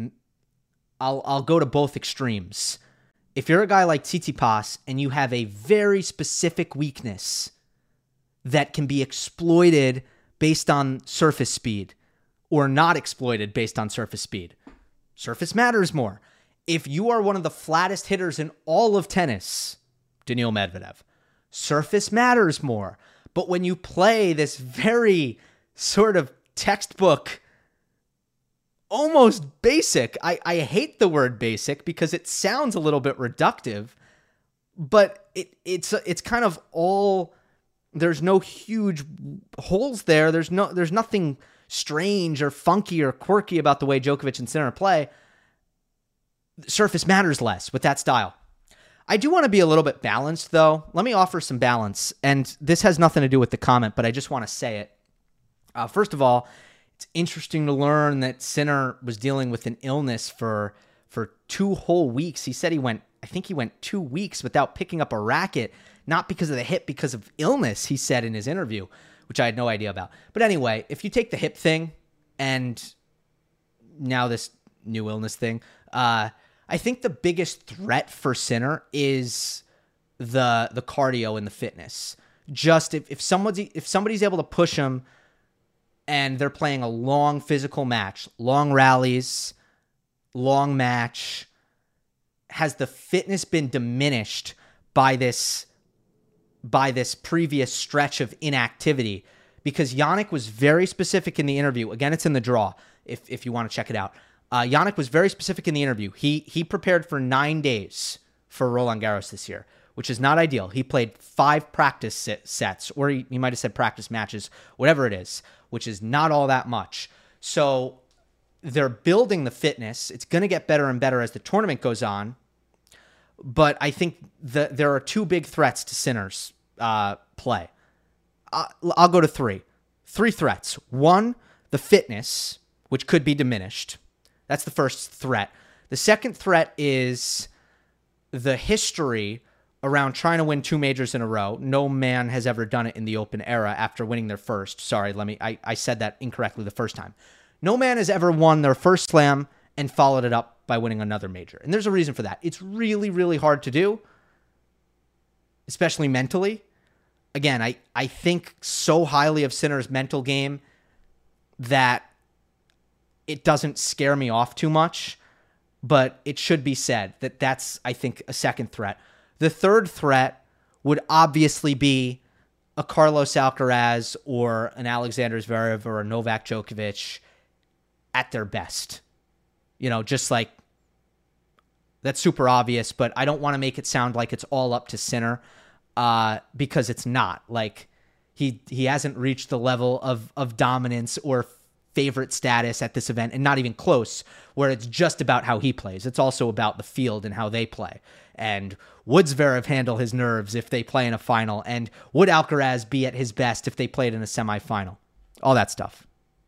[SPEAKER 3] I'll I'll go to both extremes. If you're a guy like Tsitsipas and you have a very specific weakness that can be exploited based on surface speed or not exploited based on surface speed, surface matters more. If you are one of the flattest hitters in all of tennis, Daniil Medvedev, surface matters more. But when you play this very sort of textbook, almost basic, I, I hate the word basic because it sounds a little bit reductive, but it it's it's kind of all, there's no huge holes there. There's no there's nothing strange or funky or quirky about the way Djokovic and Sinner play. Surface matters less with that style. I do want to be a little bit balanced, though. Let me offer some balance, and this has nothing to do with the comment, but I just want to say it. Uh, first of all, it's interesting to learn that Sinner was dealing with an illness for for two whole weeks. He said he went, I think he went two weeks without picking up a racket, not because of the hip, because of illness, he said in his interview, which I had no idea about. But anyway, if you take the hip thing and now this new illness thing, uh, I think the biggest threat for Sinner is the the cardio and the fitness. Just if, if somebody's if somebody's able to push him and they're playing a long physical match, long rallies, long match, has the fitness been diminished by this by this previous stretch of inactivity? Because Jannik was very specific in the interview. Again, it's in the draw if if you want to check it out. Uh, Jannik was very specific in the interview. He he prepared for nine days for Roland Garros this year, which is not ideal. He played five practice sit sets, or he, he might have said practice matches, whatever it is, which is not all that much. So they're building the fitness. It's going to get better and better as the tournament goes on. But I think the, there are two big threats to Sinner's uh, play. Uh, I'll go to three. Three threats. One, the fitness, which could be diminished. That's the first threat. The second threat is the history around trying to win two majors in a row. No man has ever done it in the Open era after winning their first. Sorry, let me, I, I said that incorrectly the first time. No man has ever won their first slam and followed it up by winning another major. And there's a reason for that. It's really, really hard to do, especially mentally. Again, I, I think so highly of Sinner's mental game that it doesn't scare me off too much, but it should be said that that's, I think, a second threat. The third threat would obviously be a Carlos Alcaraz or an Alexander Zverev or a Novak Djokovic at their best. You know, just like, that's super obvious, but I don't want to make it sound like it's all up to Sinner, uh, because it's not. Like, he he hasn't reached the level of of dominance or favorite status at this event, and not even close, where it's just about how he plays. It's also about the field and how they play. And would Zverev handle his nerves if they play in a final? And would Alcaraz be at his best if they played in a semifinal? All that stuff.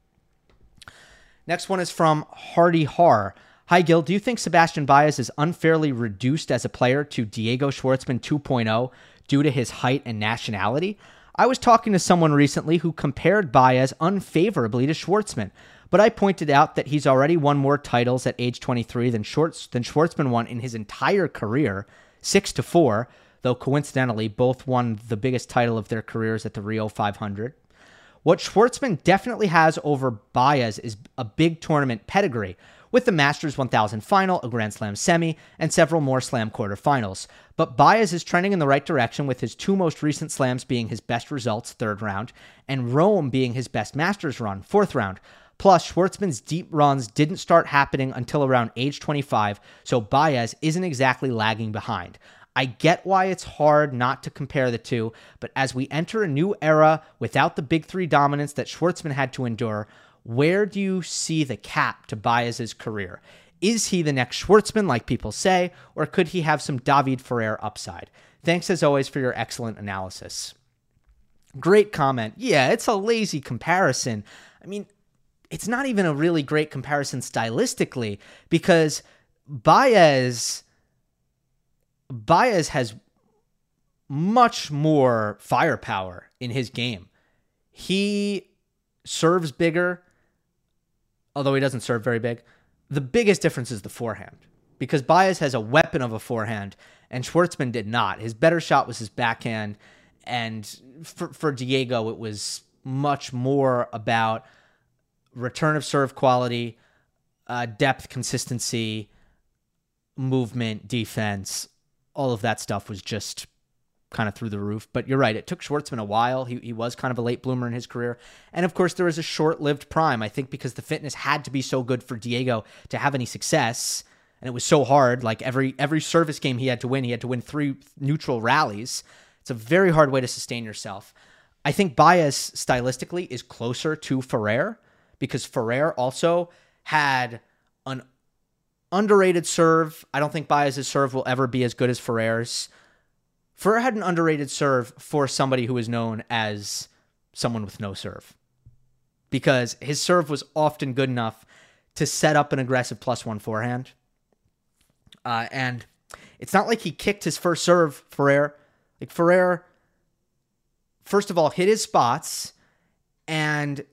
[SPEAKER 3] Next one is from Hardy Har. Hi, Gil. Do you think Sebastian Baez is unfairly reduced as a player to Diego Schwartzman two point oh due to his height and nationality? I was talking to someone recently who compared Baez unfavorably to Schwartzman, but I pointed out that he's already won more titles at age twenty-three than Schwartz, than Schwartzman won in his entire career, six to four, though coincidentally both won the biggest title of their careers at the Rio five hundred. What Schwartzman definitely has over Baez is a big tournament pedigree, with the Masters one thousand final, a Grand Slam semi, and several more Slam quarterfinals. But Baez is trending in the right direction, with his two most recent Slams being his best results, third round, and Rome being his best Masters run, fourth round. Plus, Schwartzman's deep runs didn't start happening until around age twenty-five, so Baez isn't exactly lagging behind. I get why it's hard not to compare the two, but as we enter a new era without the big three dominance that Schwartzman had to endure, where do you see the cap to Baez's career? Is he the next Schwartzman, like people say, or could he have some David Ferrer upside? Thanks as always for your excellent analysis. Great comment. Yeah, it's a lazy comparison. I mean, it's not even a really great comparison stylistically, because Baez... Baez has much more firepower in his game. He serves bigger, although he doesn't serve very big. The biggest difference is the forehand, because Baez has a weapon of a forehand, and Schwartzman did not. His better shot was his backhand, and for, for Diego, it was much more about return of serve quality, uh, depth, consistency, movement, defense. All of that stuff was just kind of through the roof. But you're right, it took Schwartzman a while. He he was kind of a late bloomer in his career. And of course, there was a short-lived prime, I think, because the fitness had to be so good for Diego to have any success. And it was so hard. Like every every service game he had to win, he had to win three neutral rallies. It's a very hard way to sustain yourself. I think Baez stylistically is closer to Ferrer, because Ferrer also had an underrated serve. I don't think Baez's serve will ever be as good as Ferrer's. Ferrer had an underrated serve for somebody who is known as someone with no serve, because his serve was often good enough to set up an aggressive plus one forehand. Uh, and it's not like he kicked his first serve, Ferrer. Like Ferrer, first of all, hit his spots and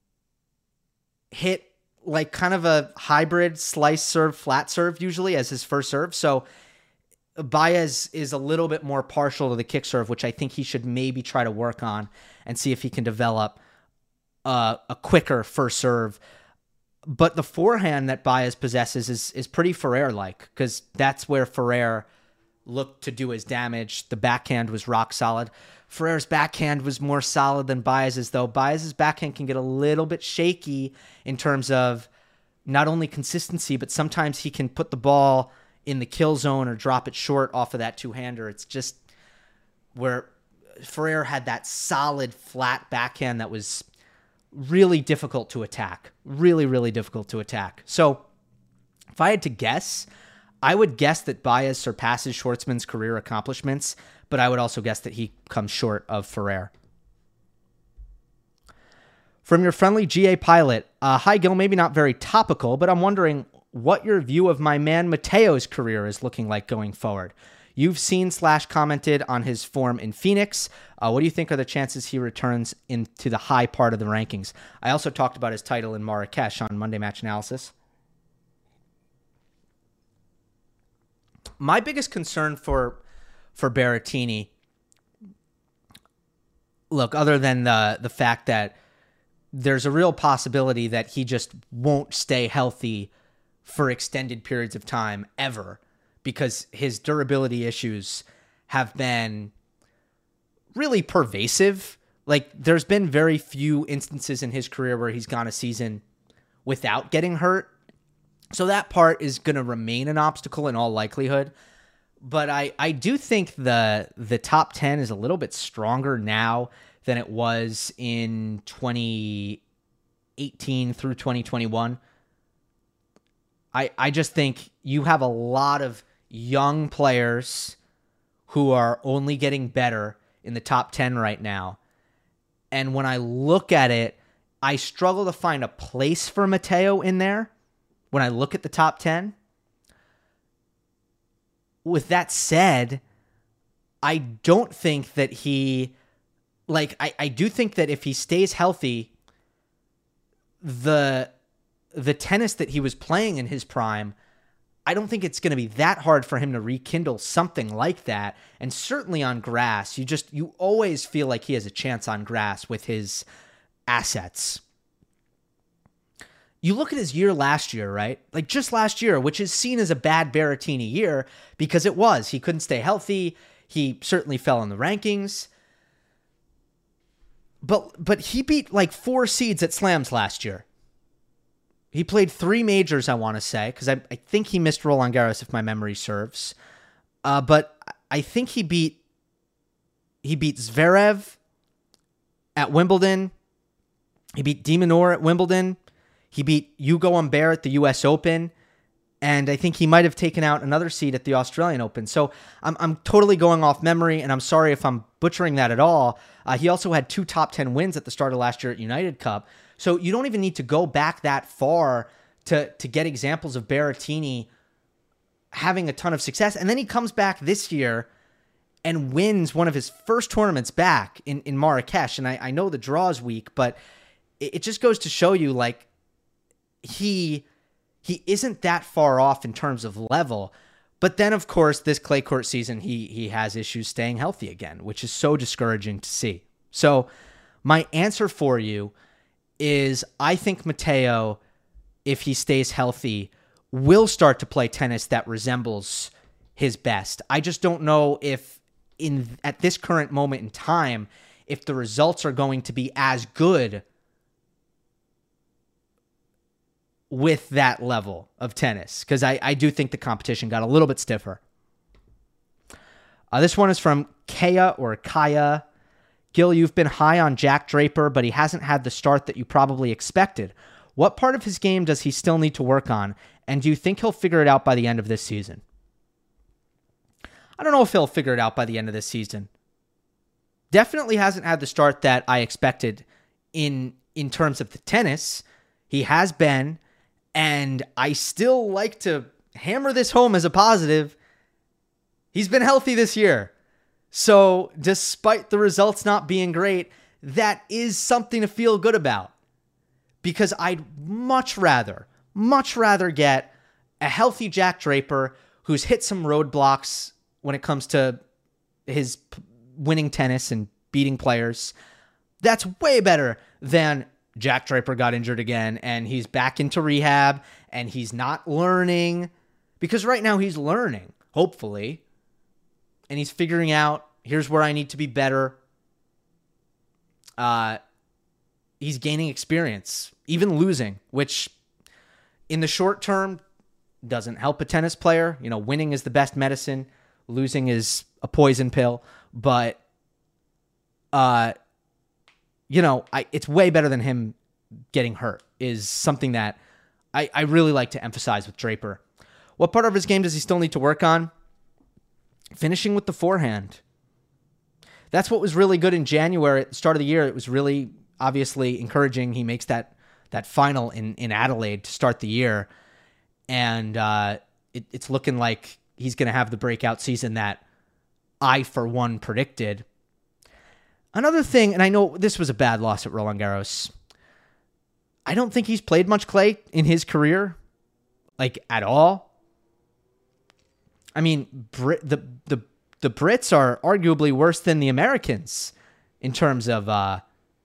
[SPEAKER 3] hit like kind of a hybrid slice serve, flat serve usually as his first serve. So Baez is a little bit more partial to the kick serve, which I think he should maybe try to work on and see if he can develop uh, a quicker first serve. But the forehand that Baez possesses is is pretty Ferrer-like, because that's where Ferrer looked to do his damage. The backhand was rock solid. Ferrer's backhand was more solid than Baez's, though. Baez's backhand can get a little bit shaky in terms of not only consistency, but sometimes he can put the ball in the kill zone or drop it short off of that two-hander. It's just where Ferrer had that solid, flat backhand that was really difficult to attack. Really, really difficult to attack. So if I had to guess, I would guess that Baez surpasses Schwartzman's career accomplishments, but I would also guess that he comes short of Ferrer. From your friendly G A pilot, uh, hi Gil, maybe not very topical, but I'm wondering what your view of my man Mateo's career is looking like going forward. You've seen slash commented on his form in Phoenix. Uh, what do you think are the chances he returns into the high part of the rankings? I also talked about his title in Marrakesh on Monday Match Analysis. My biggest concern for for Berrettini, look, other than the the fact that there's a real possibility that he just won't stay healthy for extended periods of time ever, because his durability issues have been really pervasive. Like, there's been very few instances in his career where he's gone a season without getting hurt. So that part is going to remain an obstacle in all likelihood. But I, I do think the the top ten is a little bit stronger now than it was in twenty eighteen through twenty twenty-one. I, I just think you have a lot of young players who are only getting better in the top ten right now. And when I look at it, I struggle to find a place for Mateo in there when I look at the top ten. With that said, I don't think that he like, I, I do think that if he stays healthy, the the tennis that he was playing in his prime, I don't think it's going to be that hard for him to rekindle something like that. And certainly on grass, you just, you always feel like he has a chance on grass with his assets. You look at his year last year, right? Like just last year, which is seen as a bad Berrettini year because it was. He couldn't stay healthy. He certainly fell in the rankings. But but he beat like four seeds at slams last year. He played three majors, I want to say, because I, I think he missed Roland Garros if my memory serves. Uh, but I think he beat he beat Zverev at Wimbledon. He beat De Minaur at Wimbledon. He beat Hugo Humbert at the U S Open. And I think he might have taken out another seed at the Australian Open. So I'm I'm totally going off memory, and I'm sorry if I'm butchering that at all. Uh, he also had two top ten wins at the start of last year at United Cup. So you don't even need to go back that far to, to get examples of Berrettini having a ton of success. And then he comes back this year and wins one of his first tournaments back in, in Marrakesh. And I, I know the draw is weak, but it, it just goes to show you, like, he... He isn't that far off in terms of level. But then, of course, this clay court season, he he has issues staying healthy again, which is so discouraging to see. So my answer for you is I think Matteo, if he stays healthy, will start to play tennis that resembles his best. I just don't know if in at this current moment in time, if the results are going to be as good with that level of tennis, because I, I do think the competition got a little bit stiffer. Uh, this one is from Kaya or Kaya. Gil, you've been high on Jack Draper, but he hasn't had the start that you probably expected. What part of his game does he still need to work on, and do you think he'll figure it out by the end of this season? I don't know if he'll figure it out by the end of this season. Definitely hasn't had the start that I expected in in terms of the tennis. He has been... And I still like to hammer this home as a positive. He's been healthy this year. So despite the results not being great, that is something to feel good about. Because I'd much rather, much rather get a healthy Jack Draper who's hit some roadblocks when it comes to his winning tennis and beating players. That's way better than Jack Draper got injured again, and he's back into rehab, and he's not learning. Because right now he's learning, hopefully. And he's figuring out, here's where I need to be better. Uh, he's gaining experience, even losing, which in the short term doesn't help a tennis player. You know, winning is the best medicine. Losing is a poison pill. But, uh... you know, I, it's way better than him getting hurt is something that I, I really like to emphasize with Draper. What part of his game does he still need to work on? Finishing with the forehand. That's what was really good in January at the start of the year. It was really obviously encouraging. He makes that that final in, in Adelaide to start the year. And uh, it, it's looking like he's going to have the breakout season that I, for one, predicted. Another thing, and I know this was a bad loss at Roland Garros, I don't think he's played much clay in his career, like at all. I mean, Brit, the the the Brits are arguably worse than the Americans in terms of uh,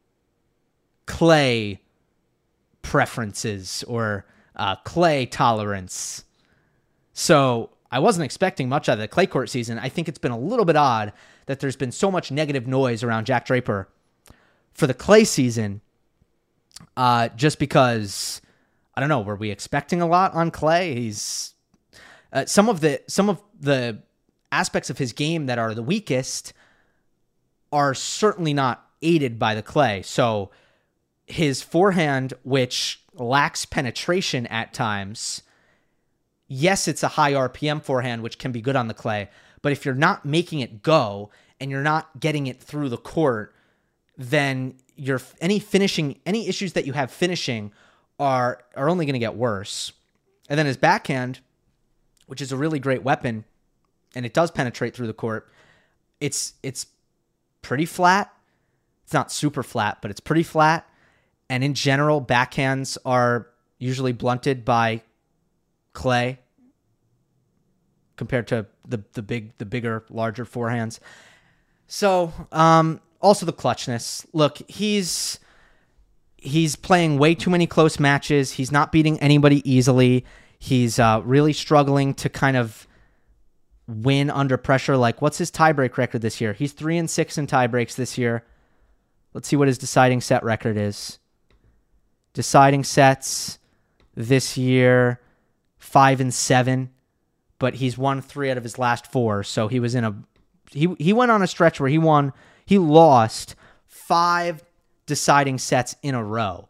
[SPEAKER 3] clay preferences or uh, clay tolerance. So I wasn't expecting much out of the clay court season. I think it's been a little bit odd that there's been so much negative noise around Jack Draper for the clay season, uh, just because, I don't know, were we expecting a lot on clay? He's uh, some of the some of the aspects of his game that are the weakest are certainly not aided by the clay. So his forehand, which lacks penetration at times, yes, it's a high R P M forehand, which can be good on the clay. But if you're not making it go and you're not getting it through the court, then your any finishing, any issues that you have finishing are are only going to get worse. And then his backhand, which is a really great weapon, and it does penetrate through the court, it's it's pretty flat. It's not super flat, but it's pretty flat. And in general, backhands are usually blunted by clay compared to the the big, the bigger, larger forehands. So, um, also the clutchness. Look, he's he's playing way too many close matches. He's not beating anybody easily. He's uh, really struggling to kind of win under pressure. Like, what's his tiebreak record this year? He's three and six in tiebreaks this year. Let's see what his deciding set record is. Deciding sets this year, five and seven, but he's won three out of his last four. So he was in a he he went on a stretch where he won he lost five deciding sets in a row.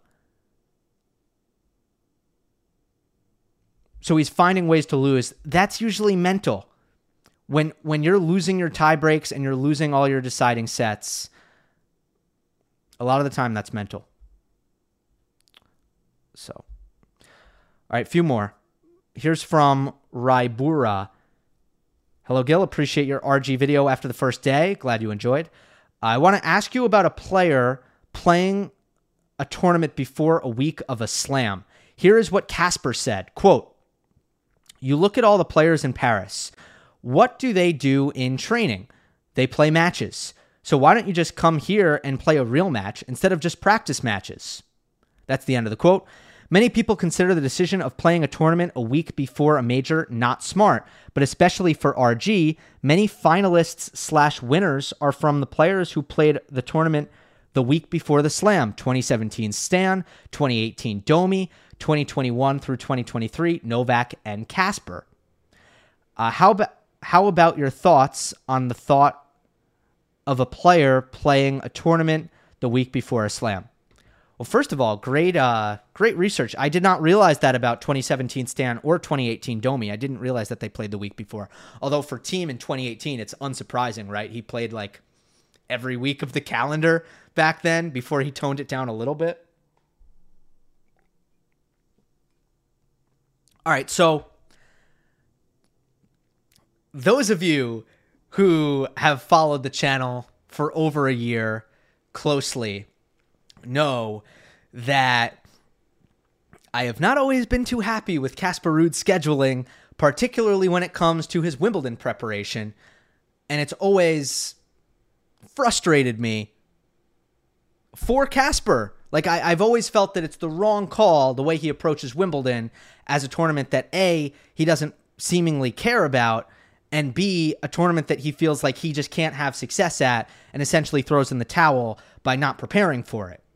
[SPEAKER 3] So he's finding ways to lose. That's usually mental. When when you're losing your tie breaks and you're losing all your deciding sets, a lot of the time that's mental. So, all right, a few more. Here's from Raibura. Hello, Gil. Appreciate your R G video after the first day. Glad you enjoyed. I want to ask you about a player playing a tournament before a week of a slam. Here is what Casper said. Quote, you look at all the players in Paris. What do they do in training? They play matches. So why don't you just come here and play a real match instead of just practice matches? That's the end of the quote. Many people consider the decision of playing a tournament a week before a major not smart, but especially for R G, many finalists slash winners are from the players who played the tournament the week before the slam. twenty seventeen Stan, twenty eighteen Domi, twenty twenty-one through twenty twenty-three Novak and Casper. Uh, how about how about your thoughts on the thought of a player playing a tournament the week before a slam? Well, first of all, great uh, great research. I did not realize that about twenty seventeen Stan or twenty eighteen Domi. I didn't realize that they played the week before. Although for Team in twenty eighteen, it's unsurprising, right? He played like every week of the calendar back then before he toned it down a little bit. All right, so those of you who have followed the channel for over a year closely know that I have not always been too happy with Casper Ruud's scheduling, particularly when it comes to his Wimbledon preparation, and it's always frustrated me for Casper. Like, I, I've always felt that it's the wrong call, the way he approaches Wimbledon as a tournament that, A, he doesn't seemingly care about, and B, a tournament that he feels like he just can't have success at and essentially throws in the towel by not preparing for it.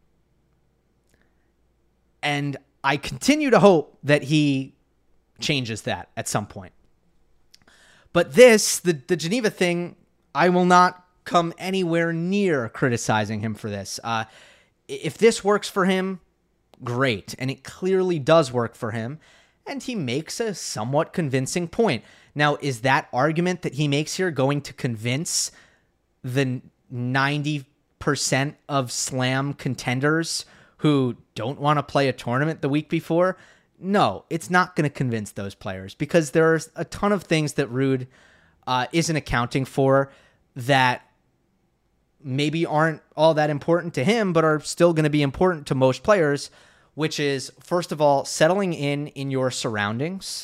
[SPEAKER 3] And I continue to hope that he changes that at some point. But this, the, the Geneva thing, I will not come anywhere near criticizing him for this. Uh, if this works for him, great. And it clearly does work for him. And he makes a somewhat convincing point. Now, is that argument that he makes here going to convince the ninety percent of slam contenders who don't want to play a tournament the week before? No, it's not going to convince those players because there's a ton of things that Ruud uh, isn't accounting for that maybe aren't all that important to him, but are still going to be important to most players, which is, first of all, settling in in your surroundings.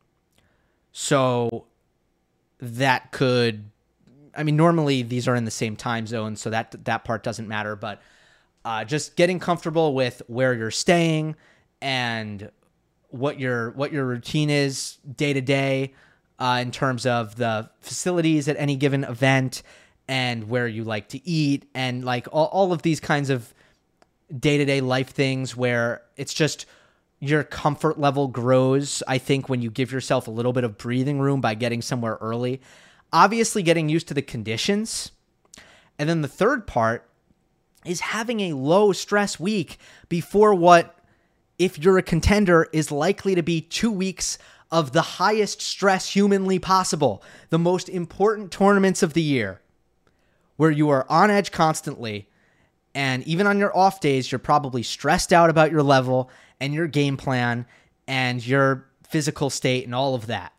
[SPEAKER 3] So that could, I mean, normally these are in the same time zone, so that that part doesn't matter, but uh, just getting comfortable with where you're staying and what your what your routine is day to day uh, in terms of the facilities at any given event and where you like to eat and like all, all of these kinds of day-to-day life things where it's just your comfort level grows, I think, when you give yourself a little bit of breathing room by getting somewhere early. Obviously, getting used to the conditions. And then the third part is having a low-stress week before what, if you're a contender, is likely to be two weeks of the highest stress humanly possible. The most important tournaments of the year, where you are on edge constantly. And even on your off days, you're probably stressed out about your level and your game plan and your physical state and all of that.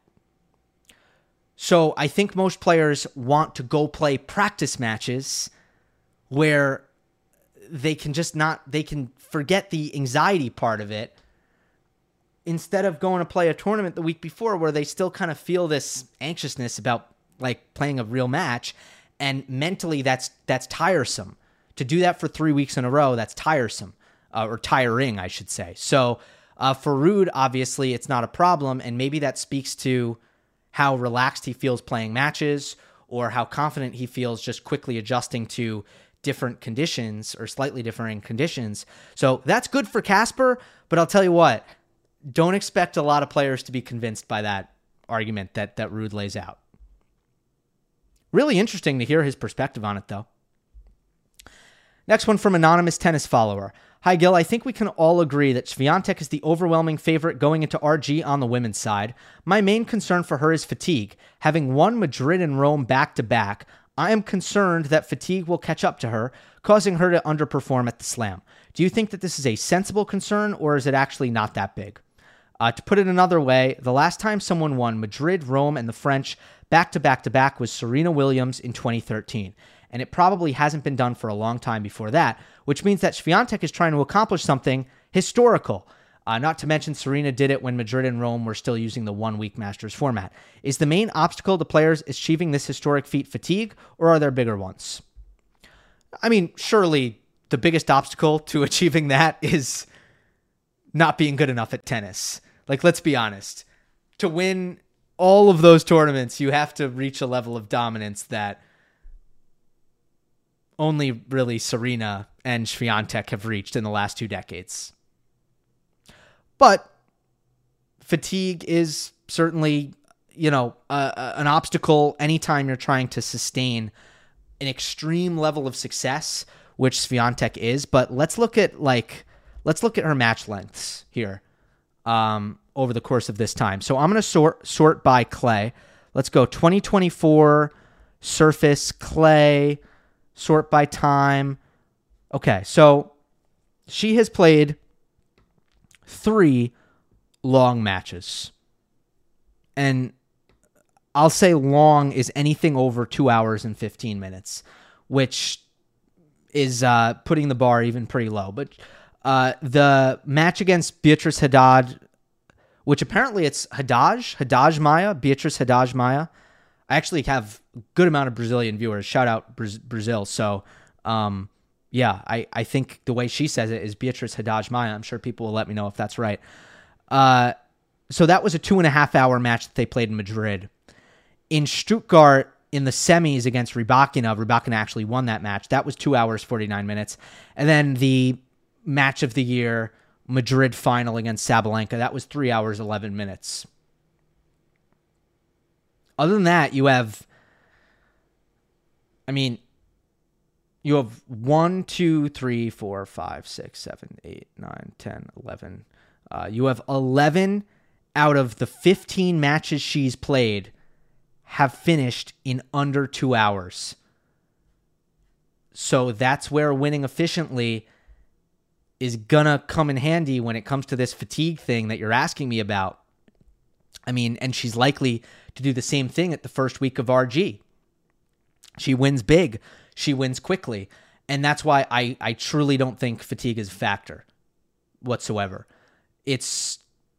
[SPEAKER 3] So I think most players want to go play practice matches where they can just not, they can forget the anxiety part of it instead of going to play a tournament the week before where they still kind of feel this anxiousness about like playing a real match. And mentally that's, that's tiresome to do that for three weeks in a row. That's tiresome uh, or tiring, I should say. So uh, for Ruud, obviously it's not a problem. And maybe that speaks to how relaxed he feels playing matches or how confident he feels just quickly adjusting to different conditions or slightly differing conditions. So that's good for Casper, but I'll tell you what, don't expect a lot of players to be convinced by that argument that, that Ruud lays out. Really interesting to hear his perspective on it, though. Next one from anonymous tennis follower. Hi, Gil. I think we can all agree that Swiatek is the overwhelming favorite going into R G on the women's side. My main concern for her is fatigue. Having won Madrid and Rome back-to-back, I am concerned that fatigue will catch up to her, causing her to underperform at the Slam. Do you think that this is a sensible concern, or is it actually not that big? Uh, to put it another way, the last time someone won Madrid, Rome, and the French back-to-back-to-back was Serena Williams in twenty thirteen, and it probably hasn't been done for a long time before that, which means that Swiatek is trying to accomplish something historical. Uh, not to mention Serena did it when Madrid and Rome were still using the one-week Masters format. Is the main obstacle to players achieving this historic feat fatigue, or are there bigger ones? I mean, surely the biggest obstacle to achieving that is not being good enough at tennis. Like, let's be honest. To win all of those tournaments, you have to reach a level of dominance that only really Serena and Swiatek have reached in the last two decades. But fatigue is certainly, you know, uh, an obstacle anytime you're trying to sustain an extreme level of success, which Swiatek is. But let's look at like, let's look at her match lengths here um, over the course of this time. So I'm going to sort sort by clay. Let's go twenty twenty-four surface clay, sort by time. Okay, so she has played three long matches. And I'll say long is anything over two hours and fifteen minutes, which is uh, putting the bar even pretty low. But uh, the match against Beatriz Haddad, which apparently it's Haddad, Haddad Maia, Beatriz Haddad Maia. I actually have a good amount of Brazilian viewers. Shout out Brazil. So, um, yeah, I, I think the way she says it is Beatriz Haddad Maia. I'm sure people will let me know if that's right. Uh, so that was a two and a half hour match that they played in Madrid. In Stuttgart, in the semis against Rybakina, Rybakina actually won that match. That was two hours, forty-nine minutes. And then the match of the year, Madrid final against Sabalenka, that was three hours, eleven minutes. Other than that, you have, I mean, you have one, two, three, four, five, six, seven, eight, nine, ten, eleven. Uh, you have eleven out of the fifteen matches she's played have finished in under two hours. So that's where winning efficiently is gonna come in handy when it comes to this fatigue thing that you're asking me about. I mean, and she's likely to do the same thing at the first week of R G. She wins big. She wins quickly. And that's why I, I truly don't think fatigue is a factor whatsoever. It's,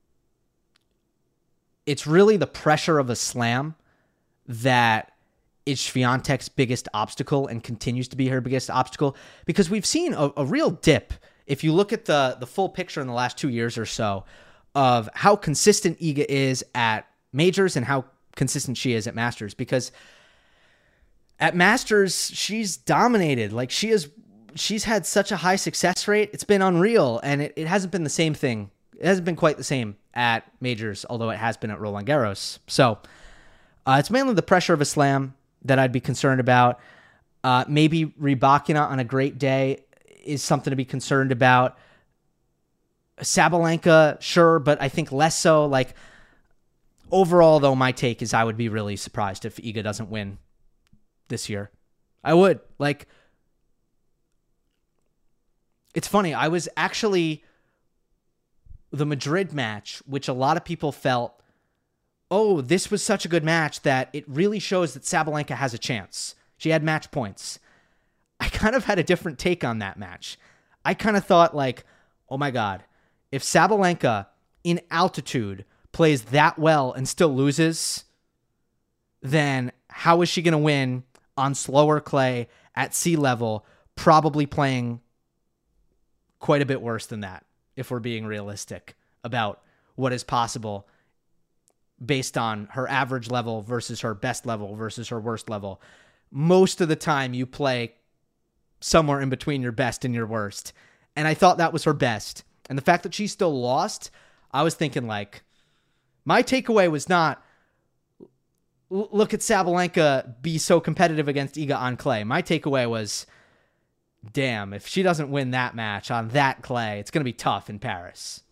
[SPEAKER 3] it's really the pressure of a slam that is Swiatek's biggest obstacle and continues to be her biggest obstacle, because we've seen a, a real dip. If you look at the, the full picture in the last two years or so of how consistent Iga is at majors and how consistent she is at Masters, because at Masters, she's dominated. Like she is, she's had such a high success rate. It's been unreal. And it, it hasn't been the same thing. It hasn't been quite the same at majors, although it has been at Roland Garros. So uh, it's mainly the pressure of a slam that I'd be concerned about. Uh, maybe Rybakina on a great day is something to be concerned about. Sabalenka, sure, but I think less so. Like overall, though, my take is I would be really surprised if Iga doesn't win this year. I would. Like, it's funny. I was actually the Madrid match, which a lot of people felt, oh, this was such a good match that it really shows that Sabalenka has a chance. She had match points. I kind of had a different take on that match. I kind of thought like, oh my God, if Sabalenka in altitude plays that well and still loses, then how is she going to win on slower clay at sea level, probably playing quite a bit worse than that, if we're being realistic about what is possible based on her average level versus her best level versus her worst level. Most of the time you play somewhere in between your best and your worst. And I thought that was her best. And the fact that she still lost, I was thinking like, my takeaway was not, look at Sabalenka be so competitive against Iga on clay. My takeaway was, damn, if she doesn't win that match on that clay, it's going to be tough in Paris.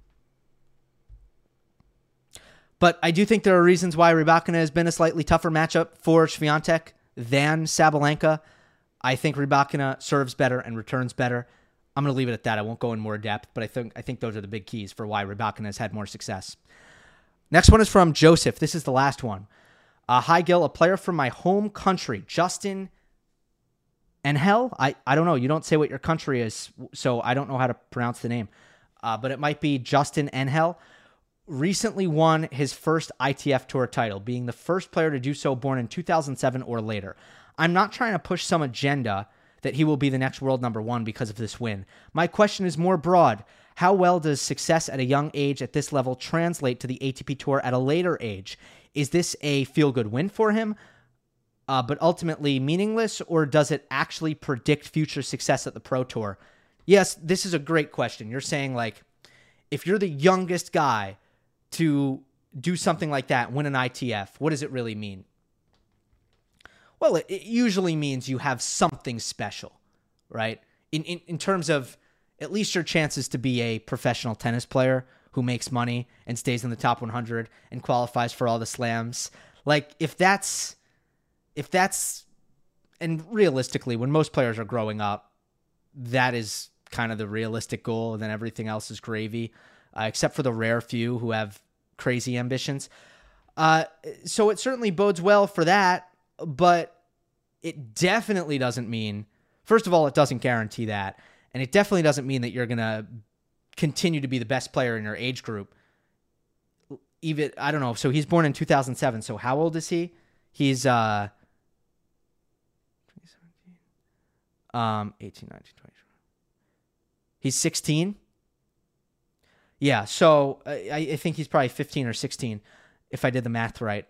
[SPEAKER 3] But I do think there are reasons why Rybakina has been a slightly tougher matchup for Swiatek than Sabalenka. I think Rybakina serves better and returns better. I'm going to leave it at that. I won't go in more depth, but I think I think those are the big keys for why Rybakina has had more success. Next one is from Joseph. This is the last one. Uh, hi, Gil. A player from my home country, Justin Enhel. I, I don't know. You don't say what your country is, so I don't know how to pronounce the name. Uh, but it might be Justin Enhel. Recently won his first I T F Tour title, being the first player to do so born in two thousand seven or later. I'm not trying to push some agenda that he will be the next world number one because of this win. My question is more broad. How well does success at a young age at this level translate to the A T P Tour at a later age? Is this a feel-good win for him, uh, but ultimately meaningless, or does it actually predict future success at the Pro Tour? Yes, this is a great question. You're saying, like, if you're the youngest guy to do something like that, win an I T F, what does it really mean? Well, it, it usually means you have something special, right? In, in in terms of at least your chances to be a professional tennis player who makes money and stays in the top one hundred and qualifies for all the slams. Like, if that's, if that's, and realistically, when most players are growing up, that is kind of the realistic goal, and then everything else is gravy, uh, except for the rare few who have crazy ambitions. Uh, so it certainly bodes well for that, but it definitely doesn't mean, first of all, it doesn't guarantee that, and it definitely doesn't mean that you're going to continue to be the best player in your age group. Even, I don't know, so he's born in two thousand seven, so how old is he? He's, uh, um, eighteen, nineteen, twenty. He's sixteen? Yeah, so uh, I, I think he's probably fifteen or sixteen, if I did the math right.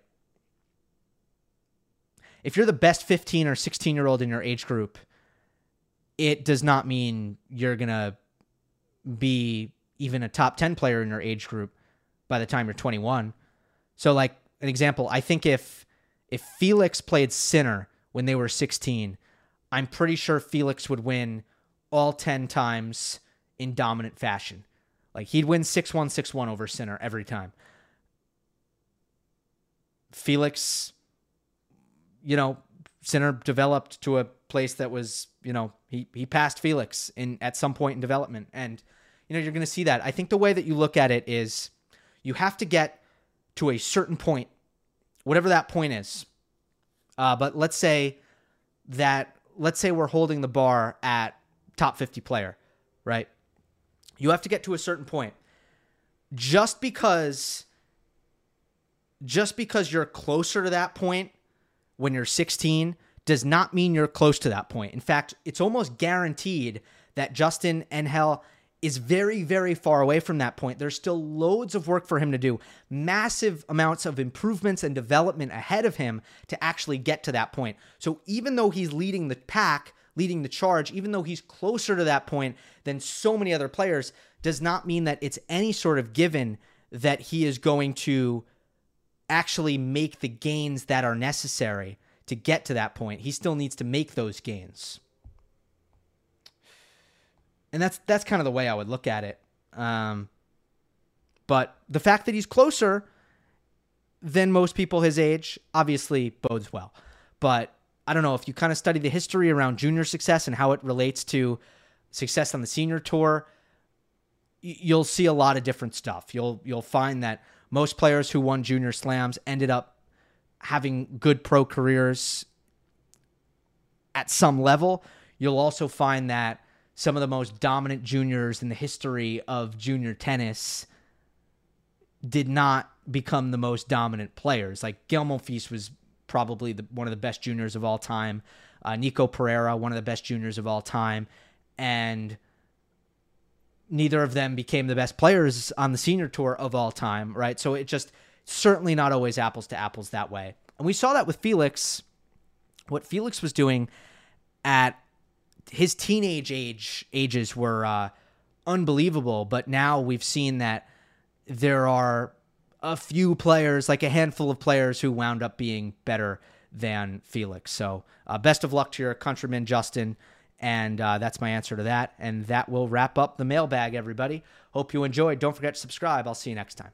[SPEAKER 3] If you're the best fifteen or sixteen-year-old in your age group, it does not mean you're going to be even a top ten player in your age group by the time you're twenty-one. So, like, an example, I think if if Felix played Sinner when they were sixteen, I'm pretty sure Felix would win all ten times in dominant fashion. Like, he'd win six one, six one over Sinner every time. Felix, you know, Sinner developed to a place that was, you know, he he passed Felix in at some point in development. And, you know, you're going to see that. I think the way that you look at it is you have to get to a certain point, whatever that point is. Uh, but let's say that, let's say we're holding the bar at top fifty player, right? You have to get to a certain point. Just because, just because you're closer to that point when you're sixteen does not mean you're close to that point. In fact, it's almost guaranteed that Justin Enhel is very, very far away from that point. There's still loads of work for him to do, massive amounts of improvements and development ahead of him to actually get to that point. So even though he's leading the pack, leading the charge, even though he's closer to that point than so many other players, does not mean that it's any sort of given that he is going to actually make the gains that are necessary to get to that point. He still needs to make those gains. And that's that's kind of the way I would look at it. Um, but the fact that he's closer than most people his age obviously bodes well. But I don't know, if you kind of study the history around junior success and how it relates to success on the senior tour, you'll see a lot of different stuff. You'll you'll find that most players who won junior slams ended up having good pro careers at some level. you'll also find that some of the most dominant juniors in the history of junior tennis did not become the most dominant players. Like Gael Monfils was probably the, one of the best juniors of all time. Uh, Nico Pereira, one of the best juniors of all time. And neither of them became the best players on the senior tour of all time, right? So it just certainly not always apples to apples that way. And we saw that with Felix. What Felix was doing at his teenage age ages were uh, unbelievable, but now we've seen that there are a few players, like a handful of players, who wound up being better than Felix. So uh, best of luck to your countryman, Justin. And uh, that's my answer to that. And that will wrap up the mailbag, everybody. Hope you enjoyed. Don't forget to subscribe. I'll see you next time.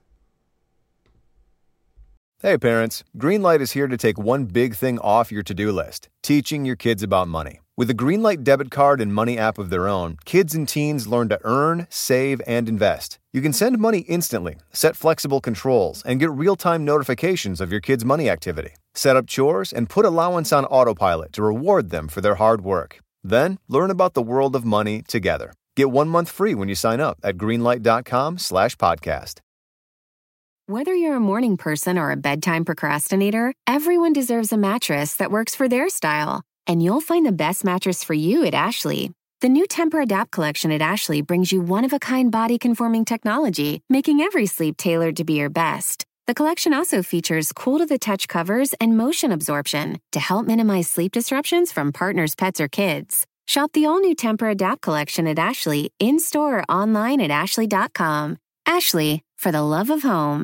[SPEAKER 6] Hey, parents. Greenlight is here to take one big thing off your to-do list, teaching your kids about money. With a Greenlight debit card and money app of their own, kids and teens learn to earn, save, and invest. You can send money instantly, set flexible controls, and get real-time notifications of your kids' money activity. Set up chores and put allowance on autopilot to reward them for their hard work. Then, learn about the world of money together. Get one month free when you sign up at greenlight.com slash podcast.
[SPEAKER 5] Whether you're a morning person or a bedtime procrastinator, everyone deserves a mattress that works for their style. And you'll find the best mattress for you at Ashley. The new Tempur-Adapt collection at Ashley brings you one-of-a-kind body-conforming technology, making every sleep tailored to be your best. The collection also features cool-to-the-touch covers and motion absorption to help minimize sleep disruptions from partners, pets, or kids. Shop the all-new Tempur-Adapt collection at Ashley, in-store or online at ashley dot com. Ashley, for the love of home.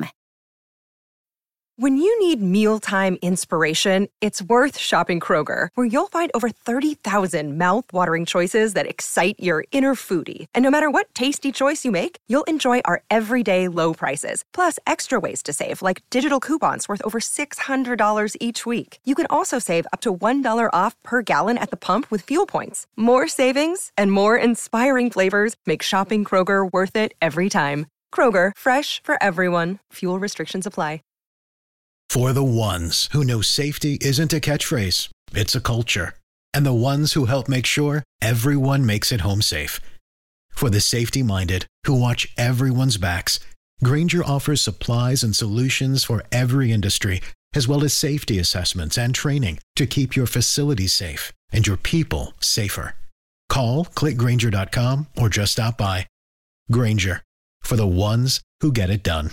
[SPEAKER 7] When you need mealtime inspiration, it's worth shopping Kroger, where you'll find over thirty thousand mouth-watering choices that excite your inner foodie. And no matter what tasty choice you make, you'll enjoy our everyday low prices, plus extra ways to save, like digital coupons worth over six hundred dollars each week. You can also save up to one dollar off per gallon at the pump with fuel points. More savings and more inspiring flavors make shopping Kroger worth it every time. Kroger, fresh for everyone. Fuel restrictions apply.
[SPEAKER 8] For the ones who know safety isn't a catchphrase, it's a culture. And the ones who help make sure everyone makes it home safe. For the safety-minded who watch everyone's backs, Grainger offers supplies and solutions for every industry, as well as safety assessments and training to keep your facilities safe and your people safer. Call, click Grainger dot com, or just stop by. Grainger, for the ones who get it done.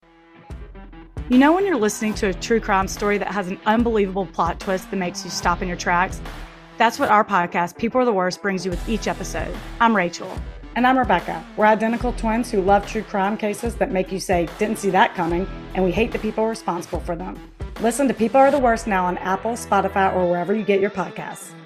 [SPEAKER 9] You know when you're listening to a true crime story that has an unbelievable plot twist that makes you stop in your tracks? That's what our podcast, People Are the Worst, brings you with each episode. I'm Rachel.
[SPEAKER 10] And I'm Rebecca. We're identical twins who love true crime cases that make you say, didn't see that coming, and we hate the people responsible for them. Listen to People Are the Worst now on Apple, Spotify, or wherever you get your podcasts.